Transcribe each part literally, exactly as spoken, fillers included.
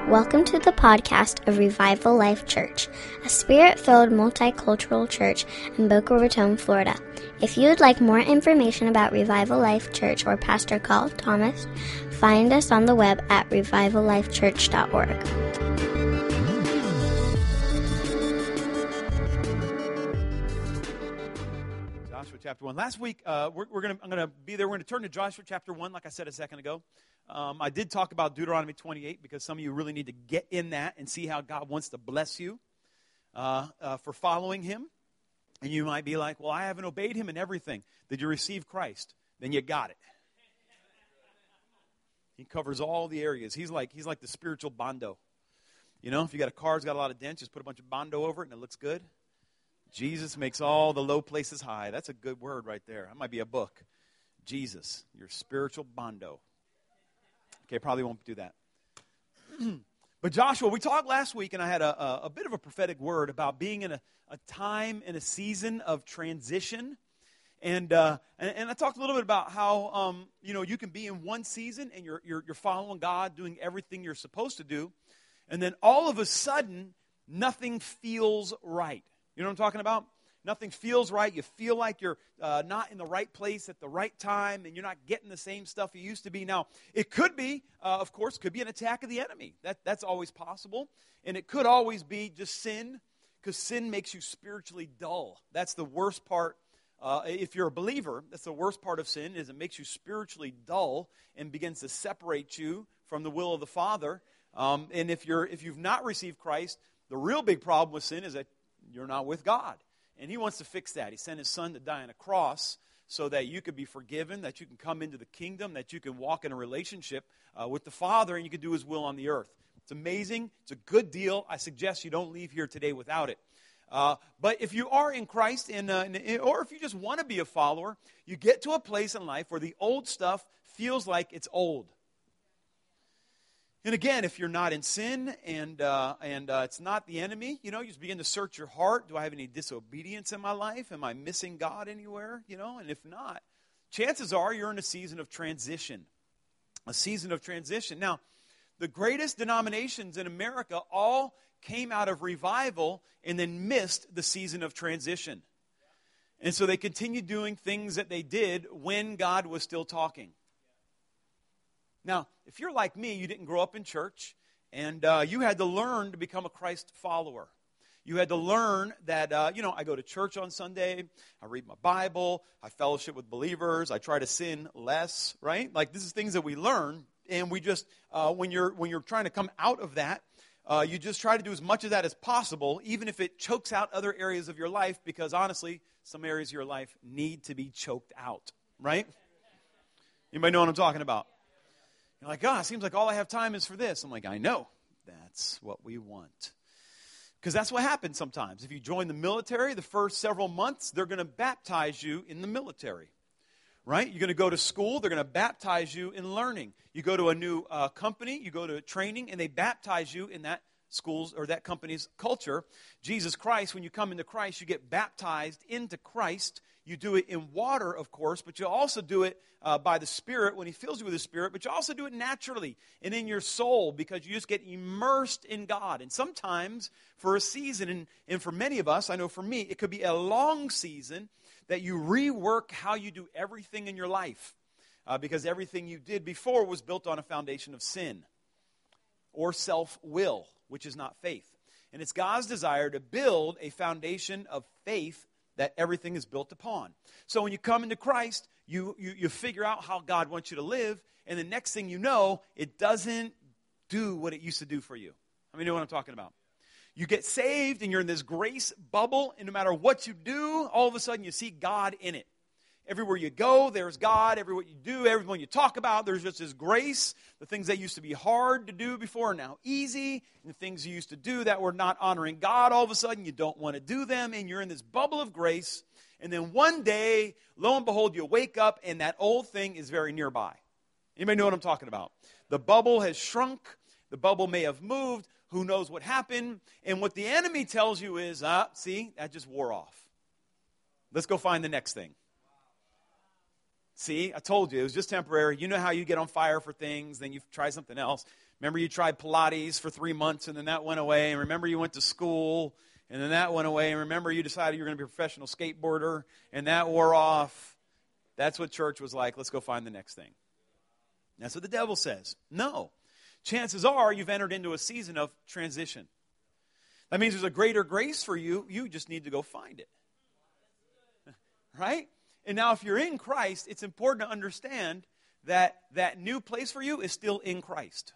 Welcome to the podcast of Revival Life Church, a spirit-filled multicultural church in Boca Raton, Florida. If you would like more information about Revival Life Church or Pastor Carl Thomas, find us on the web at revival life church dot org. Joshua chapter one. Last week, uh, we're, we're gonna I'm gonna be there. We're gonna turn to Joshua chapter one, like I said a second ago. Um, I did talk about Deuteronomy twenty-eight because some of you really need to get in that and see how God wants to bless you uh, uh, for following Him. And you might be like, "Well, I haven't obeyed Him in everything." Did you receive Christ? Then you got it. He covers all the areas. He's like he's like the spiritual Bondo. You know, if you got a car that's got a lot of dents, just put a bunch of Bondo over it and it looks good. Jesus makes all the low places high. That's a good word right there. That might be a book. Jesus, your spiritual Bondo. Okay, probably won't do that. But Joshua, we talked last week, and I had a, a, a bit of a prophetic word about being in a, a time and a season of transition. And, uh, and and I talked a little bit about how um, you know you can be in one season and you're, you're you're following God, doing everything you're supposed to do, and then all of a sudden nothing feels right. You know what I'm talking about? Nothing feels right. You feel like you're uh, not in the right place at the right time, and you're not getting the same stuff you used to be. Now, it could be, uh, of course, could be an attack of the enemy. That that's always possible, and it could always be just sin, because sin makes you spiritually dull. That's the worst part. Uh, if you're a believer, that's the worst part of sin, is it makes you spiritually dull and begins to separate you from the will of the Father. Um, and if you're if you've not received Christ, the real big problem with sin is that you're not with God. And He wants to fix that. He sent His Son to die on a cross so that you could be forgiven, that you can come into the kingdom, that you can walk in a relationship uh, with the Father, and you can do His will on the earth. It's amazing. It's a good deal. I suggest you don't leave here today without it. Uh, but if you are in Christ, and, uh, and, or if you just want to be a follower, you get to a place in life where the old stuff feels like it's old. And again, if you're not in sin and uh, and uh, it's not the enemy, you know, you just begin to search your heart. Do I have any disobedience in my life? Am I missing God anywhere? You know, and if not, chances are you're in a season of transition. A season of transition. Now, the greatest denominations in America all came out of revival and then missed the season of transition. And so they continued doing things that they did when God was still talking. Now, if you're like me, you didn't grow up in church, and uh, you had to learn to become a Christ follower. You had to learn that, uh, you know, I go to church on Sunday, I read my Bible, I fellowship with believers, I try to sin less, right? Like, this is things that we learn, and we just, uh, when you're when you're trying to come out of that, uh, you just try to do as much of that as possible, even if it chokes out other areas of your life, because honestly, some areas of your life need to be choked out, right? Anybody know what I'm talking about? You're like, oh, it seems like all I have time is for this. I'm like, I know. That's what we want. Because that's what happens sometimes. If you join the military, the first several months, they're going to baptize you in the military. Right? You're going to go to school, they're going to baptize you in learning. You go to a new uh, company, you go to training, and they baptize you in that school's or that company's culture. Jesus Christ, when you come into Christ, you get baptized into Christ. You do it in water, of course, but you also do it uh, by the Spirit when He fills you with the Spirit, but you also do it naturally and in your soul because you just get immersed in God. And sometimes for a season, and, and for many of us, I know for me, it could be a long season that you rework how you do everything in your life uh, because everything you did before was built on a foundation of sin or self-will, which is not faith. And it's God's desire to build a foundation of faith that everything is built upon. So when you come into Christ, you, you, you figure out how God wants you to live, and the next thing you know, it doesn't do what it used to do for you. How many know what I'm talking about? You get saved, and you're in this grace bubble, and no matter what you do, all of a sudden you see God in it. Everywhere you go, there's God. Everywhere you do, everyone you talk about, there's just this grace. The things that used to be hard to do before are now easy. And the things you used to do that were not honoring God, all of a sudden you don't want to do them. And you're in this bubble of grace. And then one day, lo and behold, you wake up and that old thing is very nearby. Anybody know what I'm talking about? The bubble has shrunk. The bubble may have moved. Who knows what happened? And what the enemy tells you is, ah, see, that just wore off. Let's go find the next thing. See, I told you, it was just temporary. You know how you get on fire for things, then you try something else. Remember you tried Pilates for three months, and then that went away. And remember you went to school, and then that went away. And remember you decided you were going to be a professional skateboarder, and that wore off. That's what church was like. Let's go find the next thing. That's what the devil says. No. Chances are you've entered into a season of transition. That means there's a greater grace for you. You just need to go find it. Right? And now if you're in Christ, it's important to understand that that new place for you is still in Christ.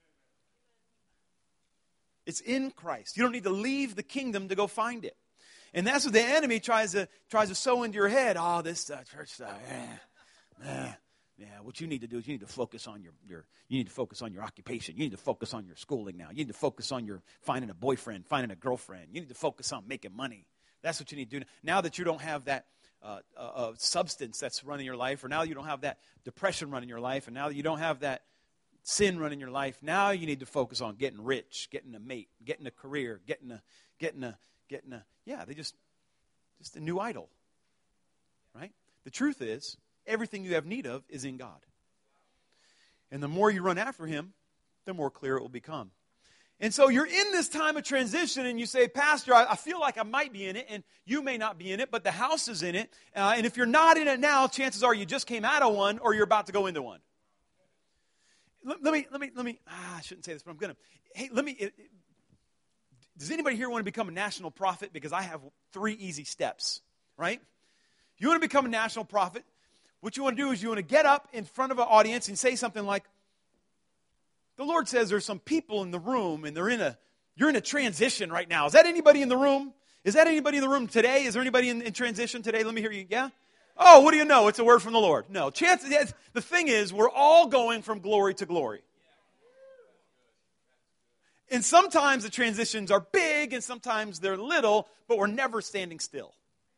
It's in Christ. You don't need to leave the kingdom to go find it. And that's what the enemy tries to tries to sow into your head. Oh, this uh, church stuff. Eh, eh. Yeah, what you need to do is you need to focus on your, your you need to focus on your occupation. You need to focus on your schooling now. You need to focus on your finding a boyfriend, finding a girlfriend. You need to focus on making money. That's what you need to do. Now that you don't have that uh, uh, uh, substance that's running your life, or now you don't have that depression running your life, and now that you don't have that sin running your life, now you need to focus on getting rich, getting a mate, getting a career, getting a, getting a, getting a, yeah, they just, just a new idol, right? The truth is, everything you have need of is in God. And the more you run after Him, the more clear it will become. And so you're in this time of transition and you say, Pastor, I, I feel like I might be in it, and you may not be in it, but the house is in it. Uh, and if you're not in it now, chances are you just came out of one or you're about to go into one. Let, let me, let me, let me, ah, I shouldn't say this, but I'm going to. Hey, let me, it, it, does anybody here want to become a national prophet? Because I have three easy steps, right? You want to become a national prophet? What you want to do is you want to get up in front of an audience and say something like, the Lord says there's some people in the room and they're in a, you're in a transition right now. Is that anybody in the room? Is that anybody in the room today? Is there anybody in, in transition today? Let me hear you. Yeah? Oh, what do you know? It's a word from the Lord. No. Chances, the thing is, we're all going from glory to glory. And sometimes the transitions are big and sometimes they're little, but we're never standing still.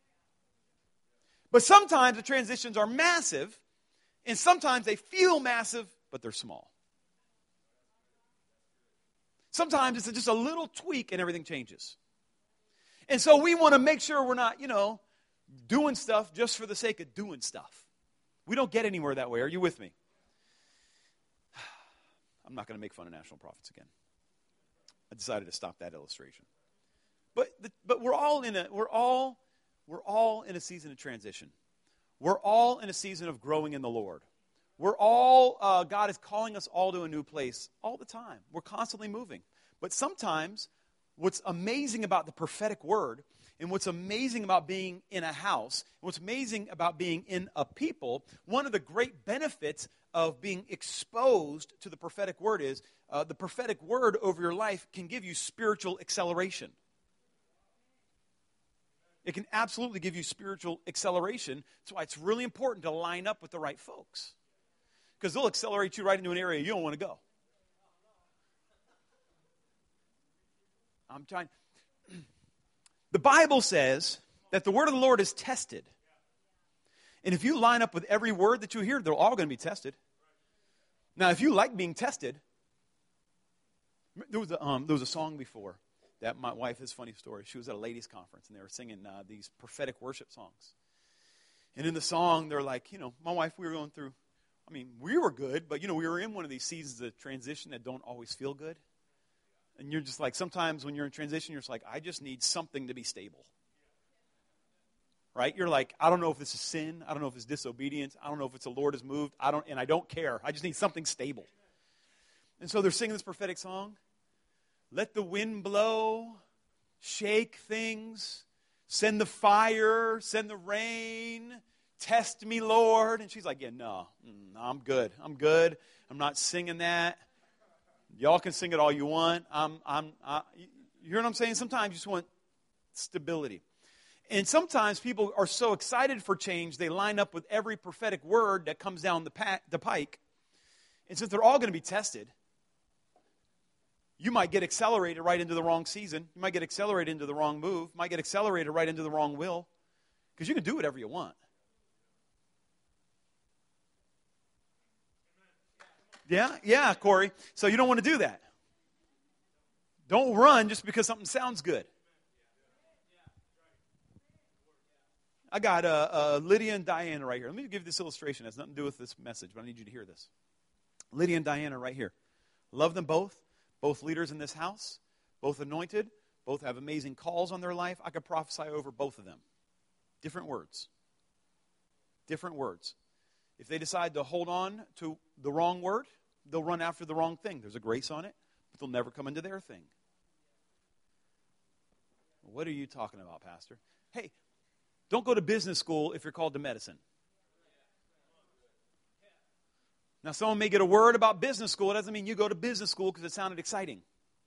But sometimes the transitions are massive, and sometimes they feel massive, but they're small. Sometimes it's just a little tweak and everything changes. And so we want to make sure we're not, you know, doing stuff just for the sake of doing stuff. We don't get anywhere that way. Are you with me? I'm not going to make fun of national prophets again. I decided to stop that illustration. But the, but we're all in a we're all we're all in a season of transition. We're all in a season of growing in the Lord. We're all, uh, God is calling us all to a new place all the time. We're constantly moving. But sometimes what's amazing about the prophetic word and what's amazing about being in a house, and what's amazing about being in a people, one of the great benefits of being exposed to the prophetic word is uh, the prophetic word over your life can give you spiritual acceleration. It can absolutely give you spiritual acceleration. That's why it's really important to line up with the right folks. Because they'll accelerate you right into an area you don't want to go. I'm trying. The Bible says that the word of the Lord is tested. And if you line up with every word that you hear, they're all going to be tested. Now, if you like being tested, there was a, um, there was a song before that my wife, this funny story, she was at a ladies' conference, and they were singing uh, these prophetic worship songs. And in the song, they're like, you know, my wife, we were going through, I mean, we were good, but, you know, we were in one of these seasons of transition that don't always feel good. And you're just like, sometimes when you're in transition, you're just like, I just need something to be stable. Right? You're like, I don't know if this is sin. I don't know if it's disobedience. I don't know if it's the Lord has moved. I don't, and I don't care. I just need something stable. And so they're singing this prophetic song. Let the wind blow, shake things, send the fire, send the rain, test me, Lord. And she's like, yeah, no, no, I'm good. I'm good. I'm not singing that. Y'all can sing it all you want. I'm, I'm, I, you hear what I'm saying? Sometimes you just want stability. And sometimes people are so excited for change, they line up with every prophetic word that comes down the, pa- the pike. And since they're all going to be tested, you might get accelerated right into the wrong season. You might get accelerated into the wrong move. You might get accelerated right into the wrong will. Because you can do whatever you want. Yeah, yeah, Corey. So you don't want to do that. Don't run just because something sounds good. I got uh, uh, Lydia and Diana right here. Let me give you this illustration. It has nothing to do with this message, but I need you to hear this. Lydia and Diana right here. Love them both. Both leaders in this house. Both anointed. Both have amazing calls on their life. I could prophesy over both of them. Different words. Different words. If they decide to hold on to the wrong word, they'll run after the wrong thing. There's a grace on it, but they'll never come into their thing. What are you talking about, Pastor? Hey, don't go to business school if you're called to medicine. Now, someone may get a word about business school. It doesn't mean you go to business school because it sounded exciting.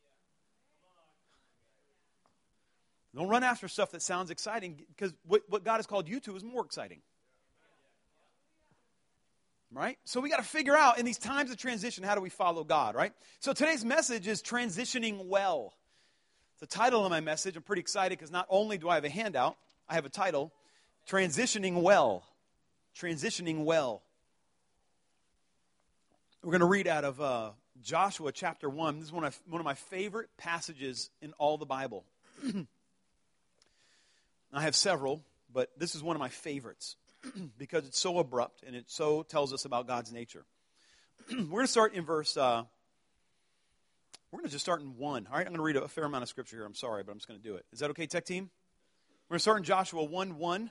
Don't run after stuff that sounds exciting, because what, what God has called you to is more exciting. Right? So we got to figure out in these times of transition, how do we follow God, right? So today's message is transitioning well. The title of my message, I'm pretty excited because not only do I have a handout, I have a title, Transitioning Well. Transitioning Well. We're going to read out of uh, Joshua chapter one. This is one of, one of my favorite passages in all the Bible. I have several, but this is one of my favorites because it's so abrupt and it so tells us about God's nature. We're going to start in verse, uh, we're going to just start in one. All right, I'm going to read a fair amount of scripture here. I'm sorry, but I'm just going to do it. Is that okay, tech team? We're going to start in Joshua one one.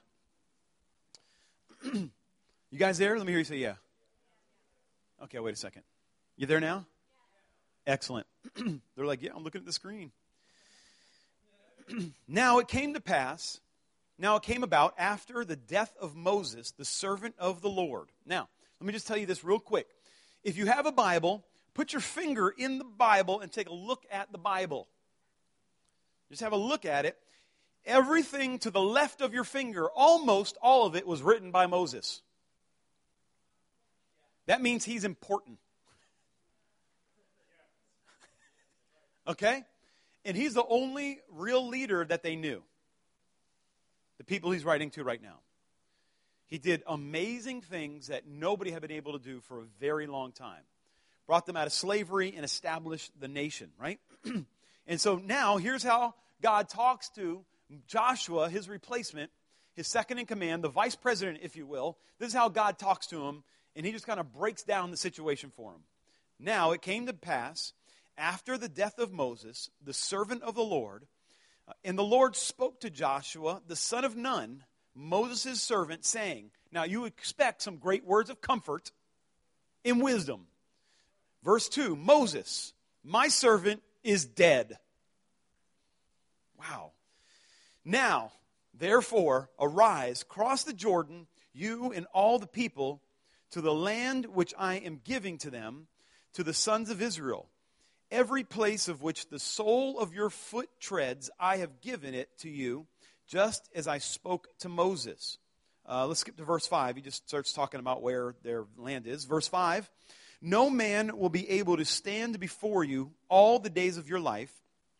You guys there? Let me hear you say yeah. Okay, wait a second. You there now? Excellent. They're like, yeah, I'm looking at the screen. Now it came to pass, now it came about after the death of Moses, the servant of the Lord. Now, let me just tell you this real quick. If you have a Bible, put your finger in the Bible and take a look at the Bible. Just have a look at it. Everything to the left of your finger, almost all of it was written by Moses. That means he's important. Okay? And he's the only real leader that they knew. The people he's writing to right now. He did amazing things that nobody had been able to do for a very long time. Brought them out of slavery and established the nation, right? And so now, here's how God talks to Joshua, his replacement, his second in command, the vice president, if you will. This is how God talks to him, and he just kind of breaks down the situation for him. Now, it came to pass, after the death of Moses, the servant of the Lord, uh, and the Lord spoke to Joshua, the son of Nun, Moses' servant, saying, now you expect some great words of comfort and wisdom. Verse two, Moses, my servant is dead. Wow. Now, therefore, arise, cross the Jordan, you and all the people, to the land which I am giving to them, to the sons of Israel. Every place of which the sole of your foot treads, I have given it to you, just as I spoke to Moses. Uh, let's skip to verse five. He just starts talking about where their land is. Verse five, no man will be able to stand before you all the days of your life.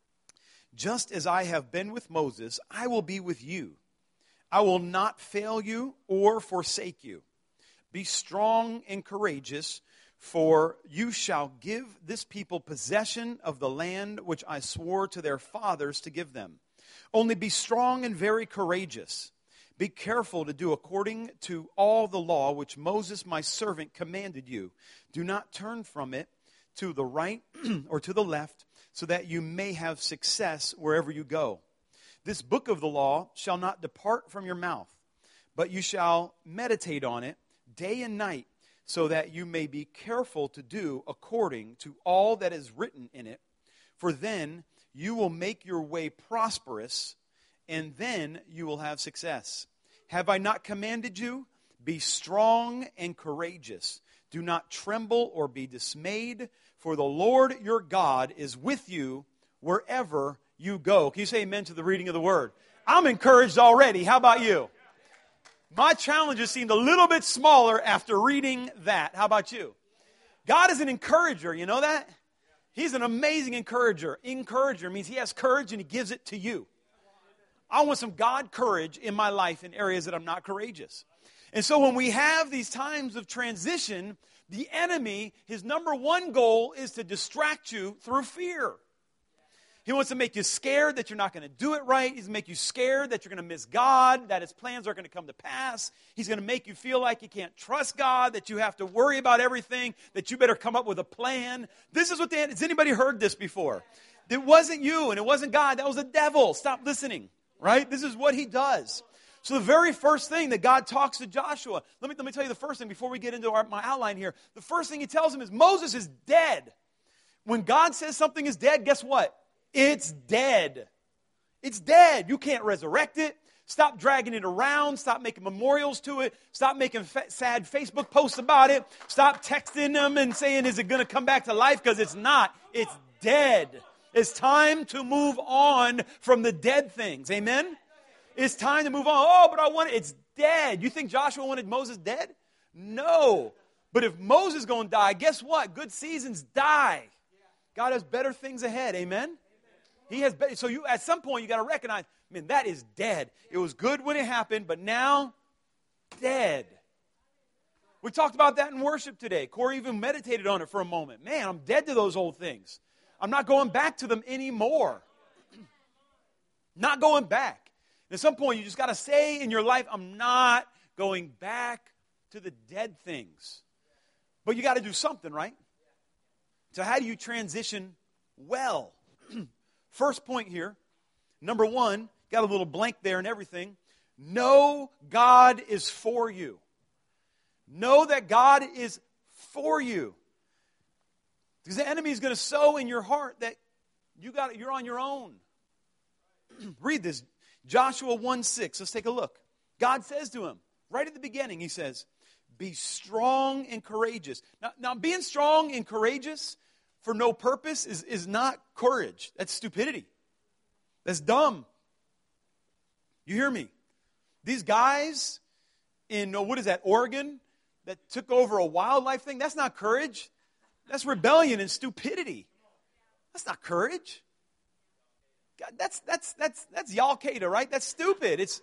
Just as I have been with Moses, I will be with you. I will not fail you or forsake you. Be strong and courageous, for you shall give this people possession of the land which I swore to their fathers to give them. Only be strong and very courageous. Be careful to do according to all the law which Moses my servant commanded you. Do not turn from it to the right or to the left, so that you may have success wherever you go. This book of the law shall not depart from your mouth, but you shall meditate on it day and night, so that you may be careful to do according to all that is written in it. For then you will make your way prosperous, and then you will have success. Have I not commanded you? Be strong and courageous. Do not tremble or be dismayed, for the Lord your God is with you wherever you go. Can you say amen to the reading of the word? I'm encouraged already. How about you? My challenges seemed a little bit smaller after reading that. How about you? God is an encourager. You know that? He's an amazing encourager. Encourager means he has courage and he gives it to you. I want some God courage in my life in areas that I'm not courageous. And so when we have these times of transition, the enemy, his number one goal is to distract you through fear. He wants to make you scared that you're not going to do it right. He's going to make you scared that you're going to miss God, that his plans aren't going to come to pass. He's going to make you feel like you can't trust God, that you have to worry about everything, that you better come up with a plan. This is what the, has anybody heard this before? It wasn't you and it wasn't God. That was the devil. Stop listening, right? This is what he does. So the very first thing that God talks to Joshua, let me, let me tell you the first thing before we get into our, my outline here. The first thing he tells him is Moses is dead. When God says something is dead, guess what? It's dead. It's dead. You can't resurrect it. Stop dragging it around. Stop making memorials to it. Stop making fa- sad Facebook posts about it. Stop texting them and saying, is it going to come back to life? Because it's not. It's dead. It's time to move on from the dead things. Amen? It's time to move on. Oh, but I want it. It's dead. You think Joshua wanted Moses dead? No. But if Moses is going to die, guess what? Good seasons die. God has better things ahead. Amen? He has better. So you, at some point, you got to recognize, man, that is dead. It was good when it happened, but now, dead. We talked about that in worship today. Corey even meditated on it for a moment. Man, I'm dead to those old things. I'm not going back to them anymore. Not going back. At some point, you just got to say in your life, I'm not going back to the dead things. But you got to do something, right? So how do you transition well? First point here, number one, got a little blank there and everything. Know God is for you. Know that God is for you. Because the enemy is going to sow in your heart that you got, you're on your own. Read this. Joshua one six. Let's take a look. God says to him, right at the beginning, he says, be strong and courageous. Now, now being strong and courageous for no purpose is, is not courage. That's stupidity. That's dumb. You hear me? These guys in, what is that, Oregon, that took over a wildlife thing, that's not courage. That's rebellion and stupidity. That's not courage. God, that's that's that's that's Al-Qaeda, right? That's stupid. It's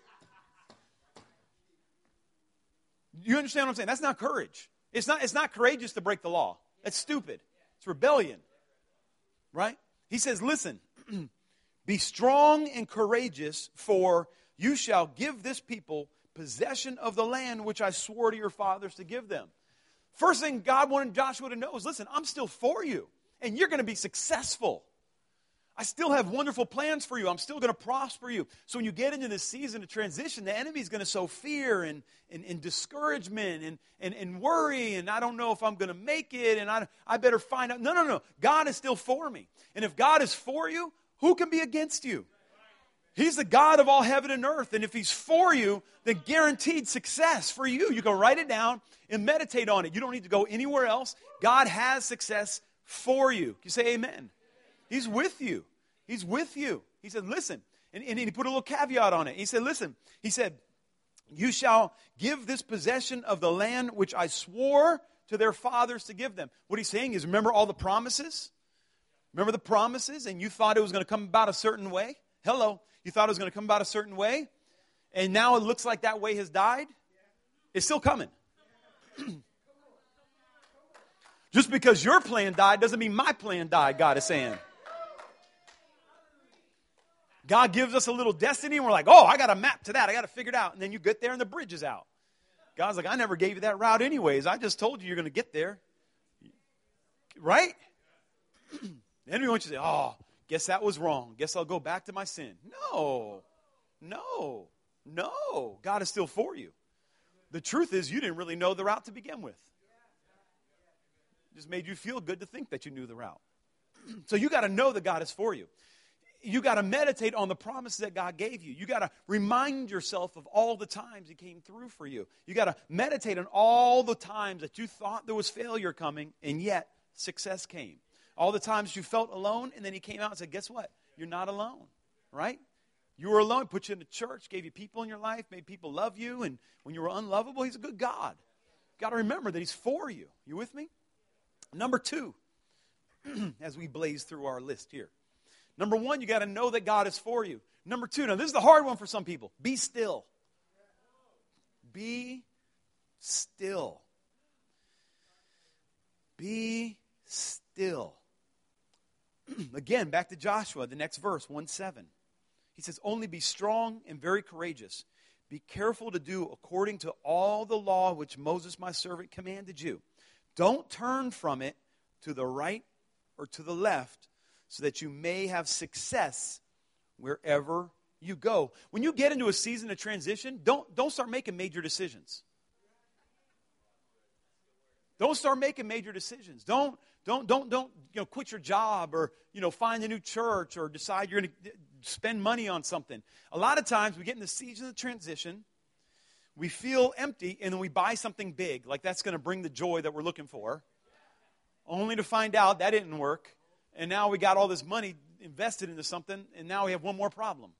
you understand what I'm saying? That's not courage. It's not it's not courageous to break the law. That's stupid. It's rebellion. Right? He says, listen, be strong and courageous, for you shall give this people possession of the land which I swore to your fathers to give them. First thing God wanted Joshua to know is, listen, I'm still for you, and you're going to be successful. I still have wonderful plans for you. I'm still going to prosper you. So when you get into this season of transition, the enemy is going to sow fear and, and, and discouragement and, and, and worry, and I don't know if I'm going to make it, and I, I better find out. No, no, no. God is still for me. And if God is for you, who can be against you? He's the God of all heaven and earth. And if he's for you, then guaranteed success for you. You can write it down and meditate on it. You don't need to go anywhere else. God has success for you. Can you say amen? He's with you. He's with you. He said, listen. And, and he put a little caveat on it. He said, listen. He said, you shall give this possession of the land which I swore to their fathers to give them. What he's saying is, remember all the promises? Remember the promises? And you thought it was going to come about a certain way? Hello. You thought it was going to come about a certain way, and now it looks like that way has died? It's still coming. Just because your plan died doesn't mean my plan died, God is saying. God gives us a little destiny, and we're like, oh, I got a map to that. I got to figure it out. And then you get there, and the bridge is out. God's like, I never gave you that route anyways. I just told you you're going to get there. Right? The enemy wants you to say, oh, guess that was wrong. Guess I'll go back to my sin. No, no, no. God is still for you. The truth is you didn't really know the route to begin with. It just made you feel good to think that you knew the route. So you got to know that God is for you. You got to meditate on the promises that God gave you. You got to remind yourself of all the times he came through for you. You got to meditate on all the times that you thought there was failure coming, and yet success came. All the times you felt alone, and then he came out and said, guess what? You're not alone, right? You were alone, put you in the church, gave you people in your life, made people love you, and when you were unlovable, he's a good God. You got to remember that he's for you. You with me? Number two, as we blaze through our list here. Number one, you got to know that God is for you. Number two, now this is the hard one for some people. Be still. Be still. Be still. Again, back to Joshua, the next verse, one seven. He says, only be strong and very courageous. Be careful to do according to all the law which Moses my servant commanded you. Don't turn from it to the right or to the left, so that you may have success wherever you go. When you get into a season of transition, don't, don't start making major decisions. Don't start making major decisions. Don't, don't, don't, don't, you know, quit your job or, you know, find a new church or decide you're going to spend money on something. A lot of times we get in the season of transition, we feel empty, and then we buy something big, like that's going to bring the joy that we're looking for, only to find out that didn't work, and now we got all this money invested into something, and now we have one more problem.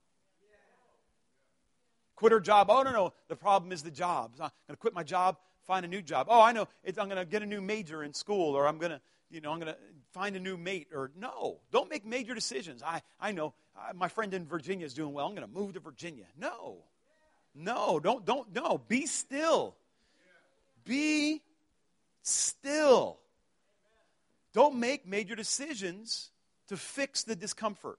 Quit our job. Oh, no, no, the problem is the job. I'm going to quit my job, find a new job. Oh, I know, it's, I'm going to get a new major in school, or I'm going to, you know, I'm going to find a new mate. Or no, don't make major decisions. I, I know I, my friend in Virginia is doing well. I'm going to move to Virginia. No, no, don't, don't, no. Be still. Be still. Don't make major decisions to fix the discomfort.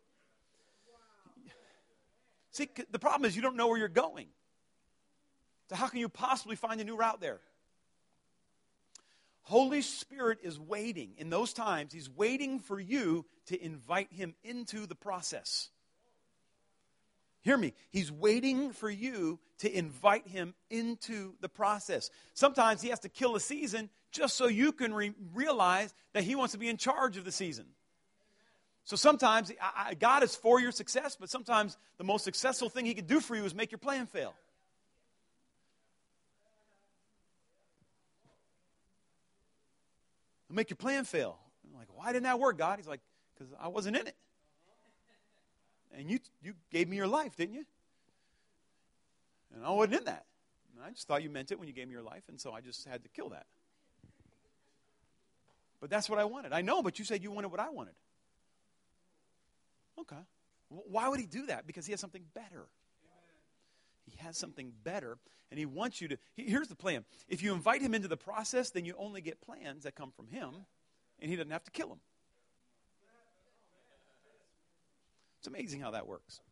See, the problem is you don't know where you're going. So how can you possibly find a new route there? Holy Spirit is waiting. In those times, He's waiting for you to invite Him into the process. Hear me. He's waiting for you to invite Him into the process. Sometimes He has to kill a season just so you can re- realize that He wants to be in charge of the season. So sometimes I, I, God is for your success, but sometimes the most successful thing He could do for you is make your plan fail. Make your plan fail. I'm like, why didn't that work, God? He's like, because I wasn't in it. And you you gave me your life, didn't you? And I wasn't in that. And I just thought you meant it when you gave me your life, and so I just had to kill that. But that's what I wanted. I know, but you said you wanted what I wanted. Okay. Why would He do that? Because He has something better. He has something better, and He wants you to... Here's the plan. If you invite Him into the process, then you only get plans that come from Him, and He doesn't have to kill them. It's amazing how that works.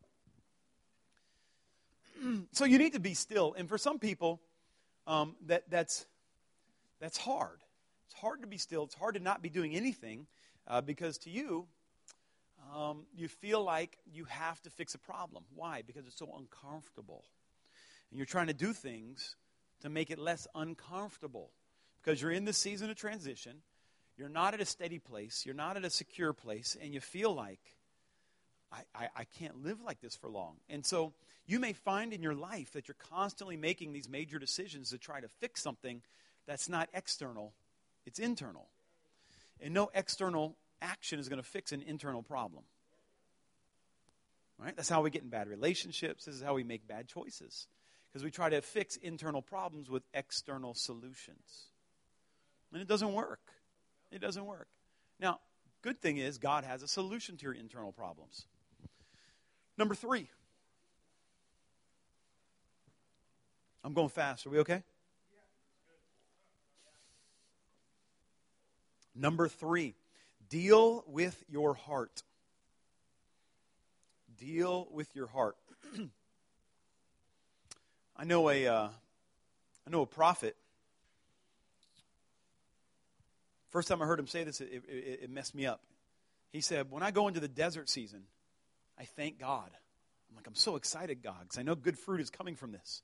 So you need to be still, and for some people, um, that that's that's hard. It's hard to be still. It's hard to not be doing anything, uh, because to you, um, you feel like you have to fix a problem. Why? Because it's so uncomfortable. And you're trying to do things to make it less uncomfortable. Because you're in this season of transition. You're not at a steady place. You're not at a secure place. And you feel like, I, I, I can't live like this for long. And so you may find in your life that you're constantly making these major decisions to try to fix something that's not external. It's internal. And no external action is going to fix an internal problem. Right? That's how we get in bad relationships. This is how we make bad choices. Because we try to fix internal problems with external solutions. And it doesn't work. It doesn't work. Now, good thing is God has a solution to your internal problems. Number three. I'm going fast. Are we okay? Number three. Deal with your heart. Deal with your heart. I know a, uh, I know a prophet. First time I heard him say this, it, it, it messed me up. He said, when I go into the desert season, I thank God. I'm like, I'm so excited, God, because I know good fruit is coming from this.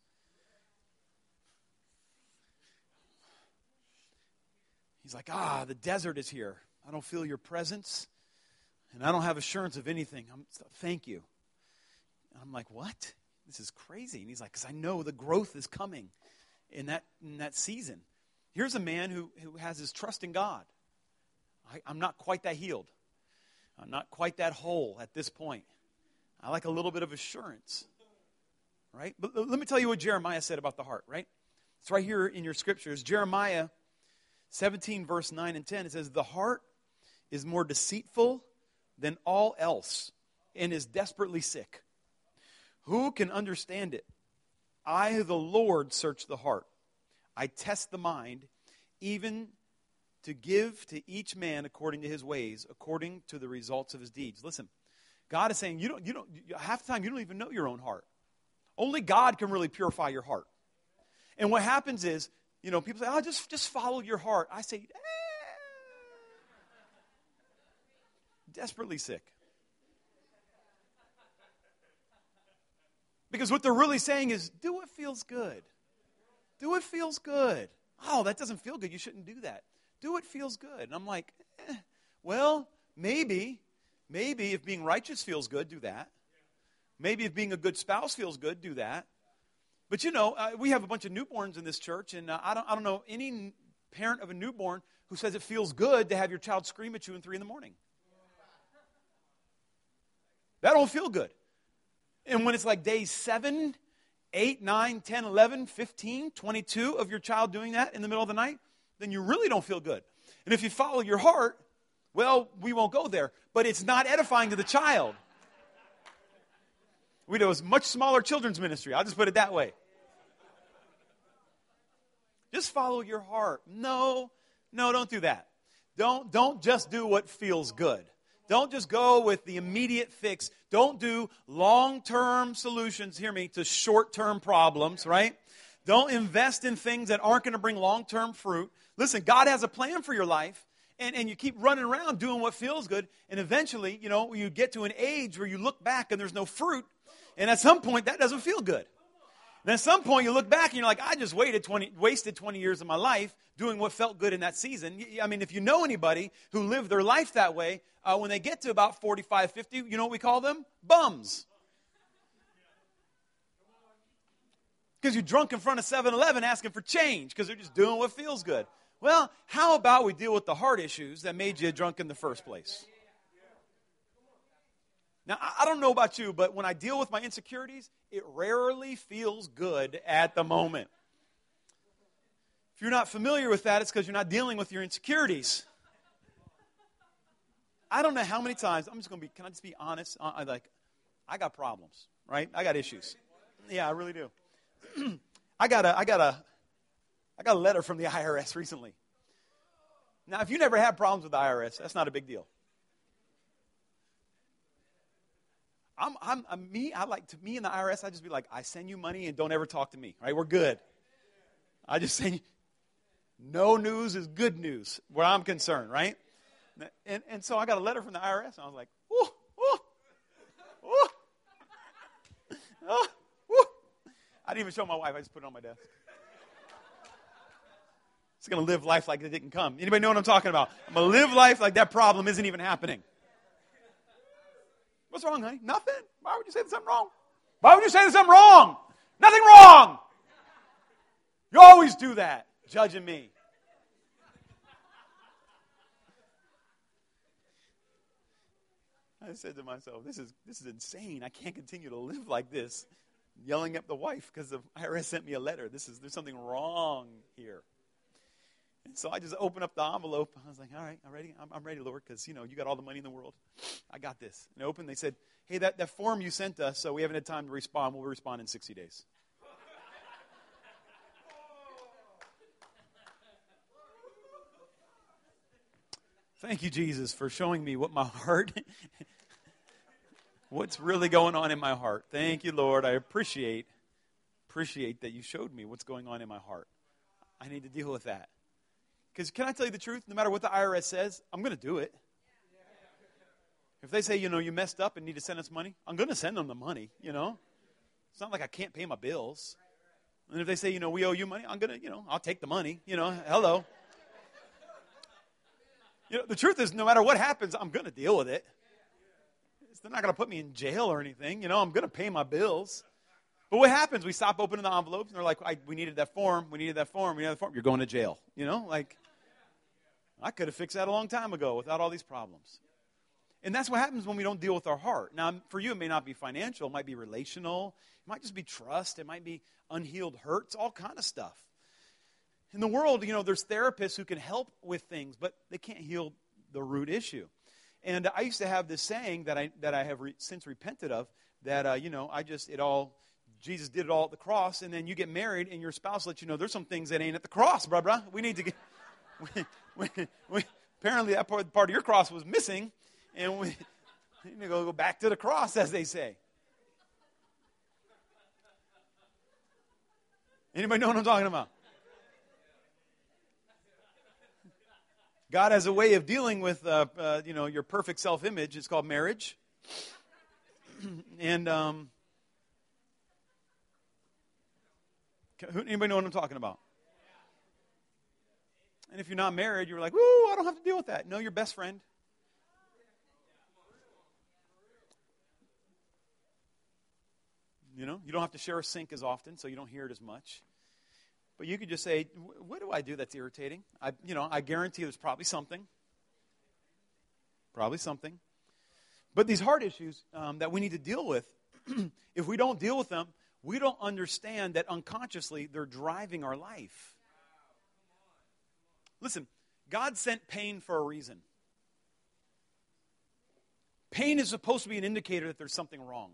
He's like, ah, the desert is here. I don't feel your presence, and I don't have assurance of anything. I'm, thank you. And I'm like, what? This is crazy. And he's like, because I know the growth is coming in that in that season. Here's a man who, who has his trust in God. I, I'm not quite that healed. I'm not quite that whole at this point. I like a little bit of assurance. Right? But let me tell you what Jeremiah said about the heart, right? It's right here in your scriptures. Jeremiah seventeen, verse nine and ten. It says, the heart is more deceitful than all else and is desperately sick. Who can understand it? I, the Lord, search the heart. I test the mind, even to give to each man according to his ways, according to the results of his deeds. Listen, God is saying, you don't, you don't, half the time you don't even know your own heart. Only God can really purify your heart. And what happens is, you know, people say, oh, just, just follow your heart. I say, eh. Desperately sick. Because what they're really saying is, do what feels good. Do what feels good. Oh, that doesn't feel good. You shouldn't do that. Do what feels good. And I'm like, eh, well, maybe, maybe if being righteous feels good, do that. Maybe if being a good spouse feels good, do that. But you know, uh, we have a bunch of newborns in this church, and uh, I don't I don't know any parent of a newborn who says it feels good to have your child scream at you in three in the morning. That don't feel good. And when it's like days seven, eight, nine, ten, eleven, fifteen, twenty-two of your child doing that in the middle of the night, then you really don't feel good. And if you follow your heart, well, we won't go there. But it's not edifying to the child. We do a much smaller children's ministry. I'll just put it that way. Just follow your heart. No, no, don't do that. Don't, don't just do what feels good. Don't just go with the immediate fix. Don't do long-term solutions, hear me, to short-term problems, right? Don't invest in things that aren't going to bring long-term fruit. Listen, God has a plan for your life, and, and you keep running around doing what feels good, and eventually, you know, you get to an age where you look back and there's no fruit, and at some point, that doesn't feel good. And at some point, you look back and you're like, I just waited twenty, wasted twenty years of my life doing what felt good in that season. I mean, if you know anybody who lived their life that way, uh, when they get to about forty-five, fifty, you know what we call them? Bums. Because you're drunk in front of seven eleven asking for change because they're just doing what feels good. Well, how about we deal with the heart issues that made you drunk in the first place? Now, I don't know about you, but when I deal with my insecurities, it rarely feels good at the moment. If you're not familiar with that, it's because you're not dealing with your insecurities. I don't know how many times, I'm just going to be, can I just be honest? I, I like, I got problems, right? I got issues. Yeah, I really do. I got a, I got a, I got a letter from the I R S recently. Now, if you never had problems with the I R S, that's not a big deal. I'm, I'm, I'm me. I like to me and the I R S. I just be like, I send you money and don't ever talk to me. Right? We're good. I just send you. No news is good news, where I'm concerned. Right? And and so I got a letter from the I R S, and I was like, ooh, ooh, ooh, oh, ooh. I didn't even show my wife. I just put it on my desk. It's gonna live life like it didn't come. Anybody know what I'm talking about? I'm gonna live life like that problem isn't even happening. What's wrong, honey? Nothing. Why would you say there's something wrong? Why would you say there's something wrong? Nothing wrong. You always do that, judging me. I said to myself, this is this is insane. I can't continue to live like this, yelling at the wife because the I R S sent me a letter. This is there's something wrong here. And so I just opened up the envelope. I was like, all right, I'm ready. I'm, I'm ready, Lord, because, you know, you got all the money in the world. I got this. And I opened, they said, hey, that, that form you sent us, so we haven't had time to respond. We'll respond in sixty days. Thank you, Jesus, for showing me what my heart, what's really going on in my heart. Thank you, Lord. I appreciate, appreciate that you showed me what's going on in my heart. I need to deal with that. Because can I tell you the truth? No matter what the I R S says, I'm going to do it. If they say, you know, you messed up and need to send us money, I'm going to send them the money, you know. It's not like I can't pay my bills. And if they say, you know, we owe you money, I'm going to, you know, I'll take the money, you know, hello. You know, the truth is, no matter what happens, I'm going to deal with it. They're not going to put me in jail or anything, you know, I'm going to pay my bills. But what happens? We stop opening the envelopes, and they're like, I, we needed that form, we needed that form, we needed that form. You're going to jail, you know, like, I could have fixed that a long time ago without all these problems. And that's what happens when we don't deal with our heart. Now, for you, it may not be financial. It might be relational. It might just be trust. It might be unhealed hurts, all kind of stuff. In the world, you know, there's therapists who can help with things, but they can't heal the root issue. And I used to have this saying that I that I have re- since repented of, that, uh, you know, I just, it all, Jesus did it all at the cross, and then you get married, and your spouse lets you know there's some things that ain't at the cross, bruh, bruh. We need to get... we, we, apparently that part, part of your cross was missing, and we need to go, go back to the cross, as they say. Anybody know what I'm talking about? God has a way of dealing with, uh, uh, you know, your perfect self-image. It's called marriage. and um, anybody know what I'm talking about? And if you're not married, you're like, woo, I don't have to deal with that. No, your best friend. You know, you don't have to share a sink as often, so you don't hear it as much. But you could just say, what do I do that's irritating? I, you know, I guarantee there's probably something. Probably something. But these heart issues um, that we need to deal with, if we don't deal with them, we don't understand that unconsciously they're driving our life. Listen, God sent pain for a reason. Pain is supposed to be an indicator that there's something wrong.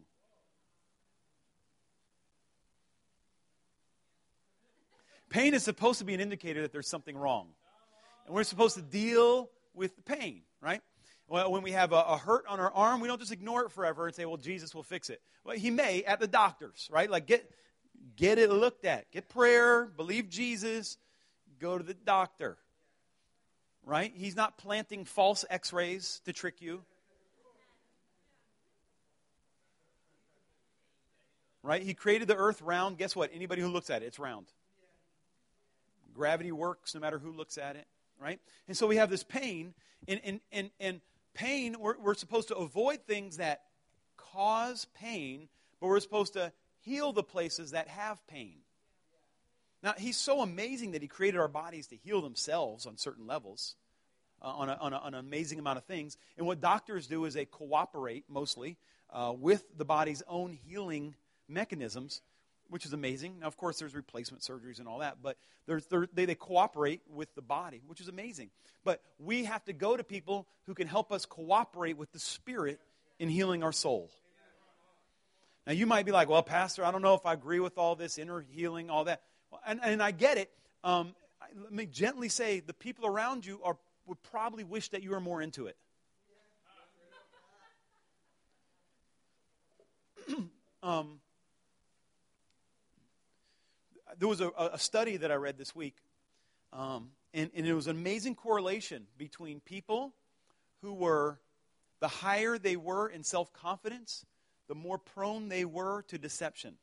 Pain is supposed to be an indicator that there's something wrong. And we're supposed to deal with the pain, right? Well, when we have a, a hurt on our arm, we don't just ignore it forever and say, well, Jesus will fix it. Well, he may at the doctor's, right? Like get, get it looked at. Get prayer, believe Jesus, go to the doctor, right? He's not planting false x-rays to trick you. Right? He created the earth round. Guess what? Anybody who looks at it, it's round. Gravity works no matter who looks at it, right? And so we have this pain, and and and, and pain, we're, we're supposed to avoid things that cause pain, but we're supposed to heal the places that have pain. Now, he's so amazing that he created our bodies to heal themselves on certain levels, uh, on, a, on, a, on an amazing amount of things. And what doctors do is they cooperate, mostly, uh, with the body's own healing mechanisms, which is amazing. Now, of course, there's replacement surgeries and all that, but there's, they, they cooperate with the body, which is amazing. But we have to go to people who can help us cooperate with the Spirit in healing our soul. Now, you might be like, well, Pastor, I don't know if I agree with all this inner healing, all that. Well, and, and I get it. Um, let me gently say the people around you are would probably wish that you were more into it. um There was a, a study that I read this week, um, and, and it was an amazing correlation between people who were, the higher they were in self-confidence, the more prone they were to deception.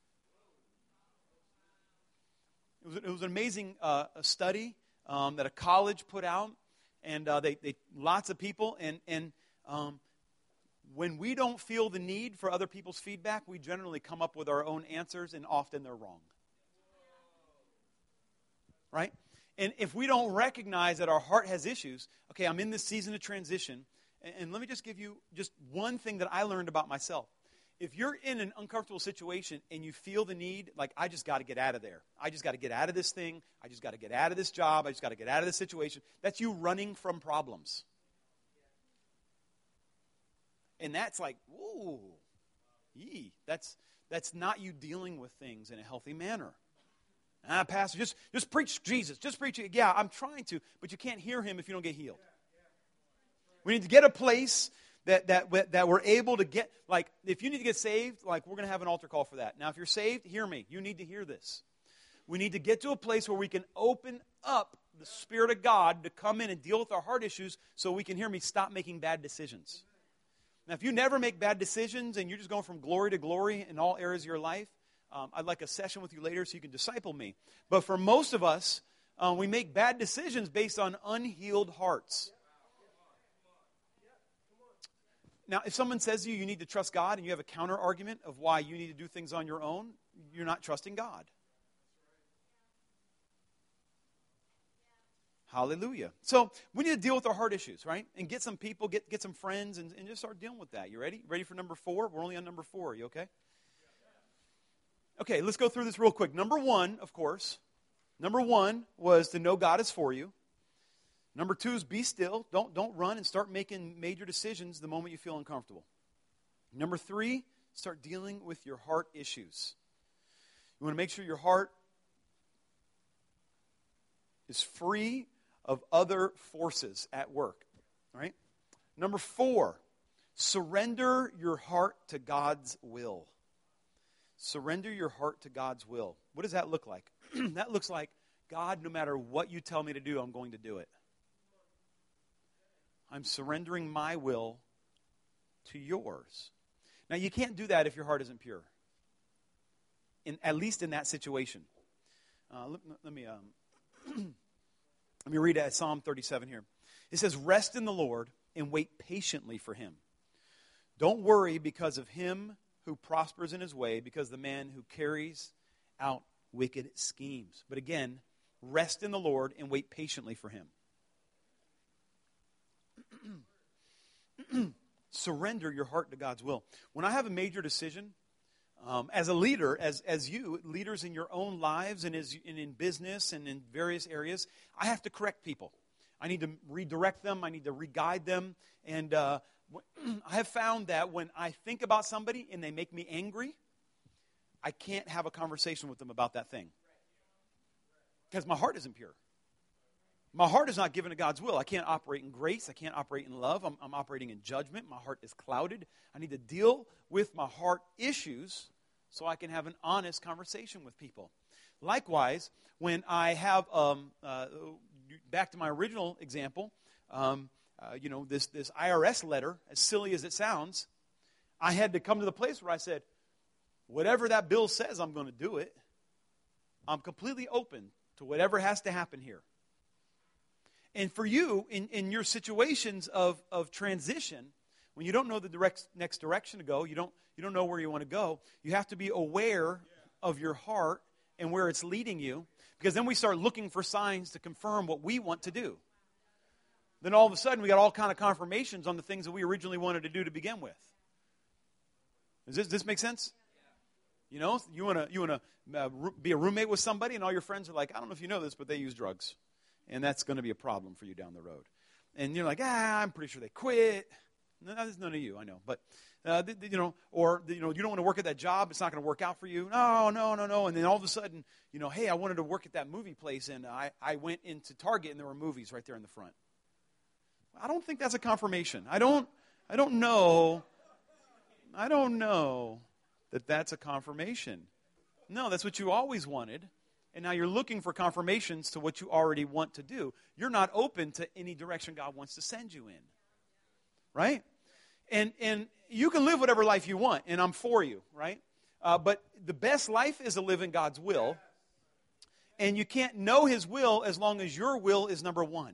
It was, it was an amazing uh, a study um, that a college put out, and uh, they, they lots of people, and, and um, when we don't feel the need for other people's feedback, we generally come up with our own answers, and often they're wrong. Right? And if we don't recognize that our heart has issues, okay, I'm in this season of transition, and, and let me just give you just one thing that I learned about myself. If you're in an uncomfortable situation and you feel the need, like, I just got to get out of there. I just got to get out of this thing. I just got to get out of this job. I just got to get out of this situation. That's you running from problems. And that's like, whoa, yee. That's, that's not you dealing with things in a healthy manner. Ah, Pastor, just, just preach Jesus. Just preach it. Yeah, I'm trying to, but you can't hear him if you don't get healed. We need to get a place that that that we're able to get, like, if you need to get saved, like, we're going to have an altar call for that. Now, if you're saved, hear me. You need to hear this. We need to get to a place where we can open up the Spirit of God to come in and deal with our heart issues so we can, hear me, stop making bad decisions. Now, if you never make bad decisions and you're just going from glory to glory in all areas of your life, Um, I'd like a session with you later so you can disciple me. But for most of us, uh, we make bad decisions based on unhealed hearts. Now, if someone says to you, you need to trust God, and you have a counter argument of why you need to do things on your own, you're not trusting God. Hallelujah. So we need to deal with our heart issues, right? And get some people, get, get some friends, and, and just start dealing with that. You ready? Ready for number four? We're only on number four. Are you okay? Okay, let's go through this real quick. Number one, of course, number one was to know God is for you. Number two is be still. Don't, don't run and start making major decisions the moment you feel uncomfortable. Number three, start dealing with your heart issues. You want to make sure your heart is free of other forces at work. Right? Number four, surrender your heart to God's will. Surrender your heart to God's will. What does that look like? That looks like, God, no matter what you tell me to do, I'm going to do it. I'm surrendering my will to yours. Now, you can't do that if your heart isn't pure. In, at least in that situation. Uh, let, let me um, let me read at Psalm thirty-seven here. It says, rest in the Lord and wait patiently for him. Don't worry because of him who prospers in his way, because the man who carries out wicked schemes. But again, rest in the Lord and wait patiently for him. Surrender your heart to God's will. When I have a major decision, um, as a leader, as as you, leaders in your own lives and, as, and in business and in various areas, I have to correct people. I need to redirect them. I need to re-guide them. And uh, I have found that when I think about somebody and they make me angry, I can't have a conversation with them about that thing. Because my heart isn't pure. My heart is not given to God's will. I can't operate in grace. I can't operate in love. I'm, I'm operating in judgment. My heart is clouded. I need to deal with my heart issues so I can have an honest conversation with people. Likewise, when I have, um, uh, back to my original example, um, uh, you know, this, this I R S letter, as silly as it sounds, I had to come to the place where I said, whatever that bill says, I'm going to do it. I'm completely open to whatever has to happen here. And for you, in, in your situations of, of transition, when you don't know the direct, next direction to go, you don't, you don't know where you want to go, you have to be aware of your heart and where it's leading you, because then we start looking for signs to confirm what we want to do. Then all of a sudden, we got all kind of confirmations on the things that we originally wanted to do to begin with. Does this, this make sense? You know, you want to you want to uh, be a roommate with somebody, and all your friends are like, I don't know if you know this, but they use drugs. And that's going to be a problem for you down the road. And you're like, ah, I'm pretty sure they quit. No, there's none of you, I know. But, uh, th- th- you know, or, you know, you don't want to work at that job. It's not going to work out for you. No, no, no, no. And then all of a sudden, you know, hey, I wanted to work at that movie place. And I, I went into Target, and there were movies right there in the front. I don't think that's a confirmation. I don't, I don't know. I don't know that that's a confirmation. No, that's what you always wanted. And now you're looking for confirmations to what you already want to do. You're not open to any direction God wants to send you in. Right? And and you can live whatever life you want, and I'm for you, right? Uh, but the best life is to live in God's will. And you can't know his will as long as your will is number one.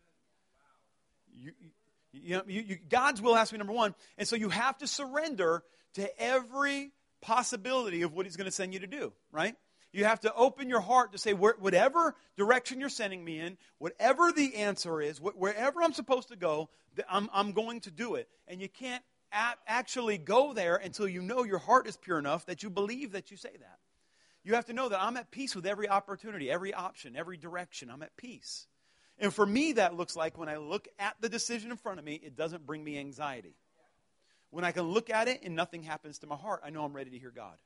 You, you, you, you, God's will has to be number one. And so you have to surrender to every possibility of what he's going to send you to do, right? You have to open your heart to say, whatever direction you're sending me in, whatever the answer is, wherever I'm supposed to go, I'm, I'm going to do it. And you can't a- actually go there until you know your heart is pure enough that you believe that you say that. You have to know that I'm at peace with every opportunity, every option, every direction. I'm at peace. And for me, that looks like when I look at the decision in front of me, it doesn't bring me anxiety. When I can look at it and nothing happens to my heart, I know I'm ready to hear God.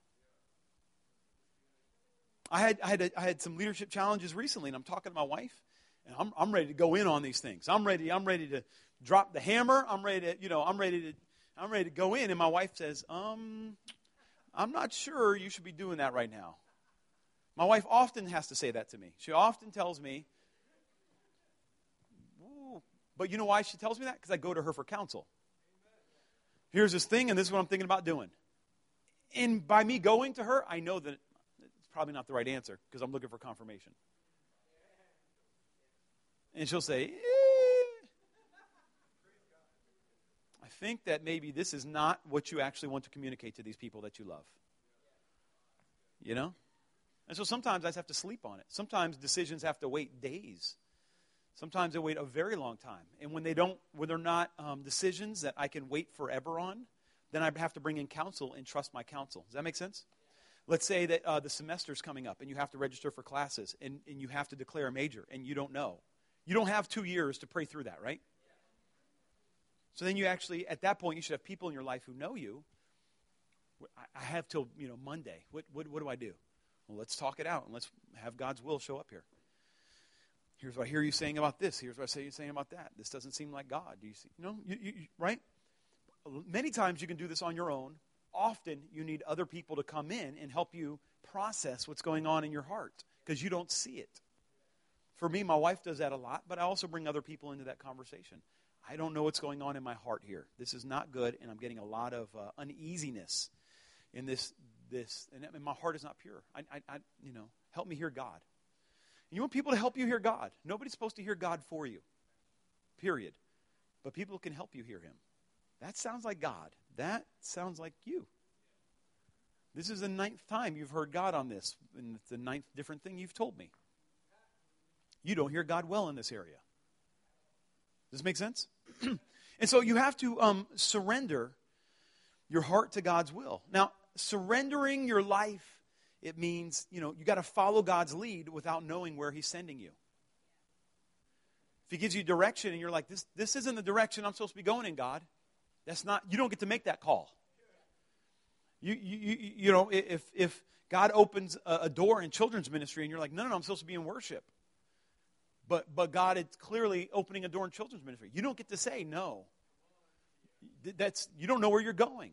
I had I had a, I had some leadership challenges recently, and I'm talking to my wife, and I'm I'm ready to go in on these things. I'm ready I'm ready to drop the hammer. I'm ready to you know I'm ready to I'm ready to go in. And my wife says, um, I'm not sure you should be doing that right now. My wife often has to say that to me. She often tells me, ooh. But you know why she tells me that? Because I go to her for counsel. Here's this thing, and this is what I'm thinking about doing. And by me going to her, I know that probably not the right answer because I'm looking for confirmation. And she'll say, eh, I think that maybe this is not what you actually want to communicate to these people that you love. You know? And so sometimes I just have to sleep on it. Sometimes decisions have to wait days. Sometimes they wait a very long time. And when they don't, when they're not um, decisions that I can wait forever on, then I have to bring in counsel and trust my counsel. Does that make sense? Let's say that uh, the semester's coming up and you have to register for classes and, and you have to declare a major and you don't know. You don't have two years to pray through that, right? So then you actually, at that point, you should have people in your life who know you. I have till, you know, Monday. What, what, what do I do? Well, let's talk it out and let's have God's will show up here. Here's what I hear you saying about this. Here's what I say you're saying about that. This doesn't seem like God. Do you see? You know, you, you, you, right? Many times you can do this on your own. Often you need other people to come in and help you process what's going on in your heart because you don't see it. For me, my wife does that a lot, but I also bring other people into that conversation. I don't know what's going on in my heart here. This is not good, and I'm getting a lot of uh, uneasiness in this. This, and, and my heart is not pure. I, I, I, you know, help me hear God. You want people to help you hear God. Nobody's supposed to hear God for you, period. But people can help you hear Him. That sounds like God. That sounds like you. This is the ninth time you've heard God on this, and it's the ninth different thing you've told me. You don't hear God well in this area. Does this make sense? And so you have to um, surrender your heart to God's will. Now, surrendering your life, it means, you know, you got to follow God's lead without knowing where He's sending you. If He gives you direction and you're like, this, this isn't the direction I'm supposed to be going in, God. That's not, you don't get to make that call. You, you, you, you know, if, if God opens a, a door in children's ministry and you're like, no, no, no, I'm supposed to be in worship. But but God is clearly opening a door in children's ministry. You don't get to say no. That's you don't know where you're going.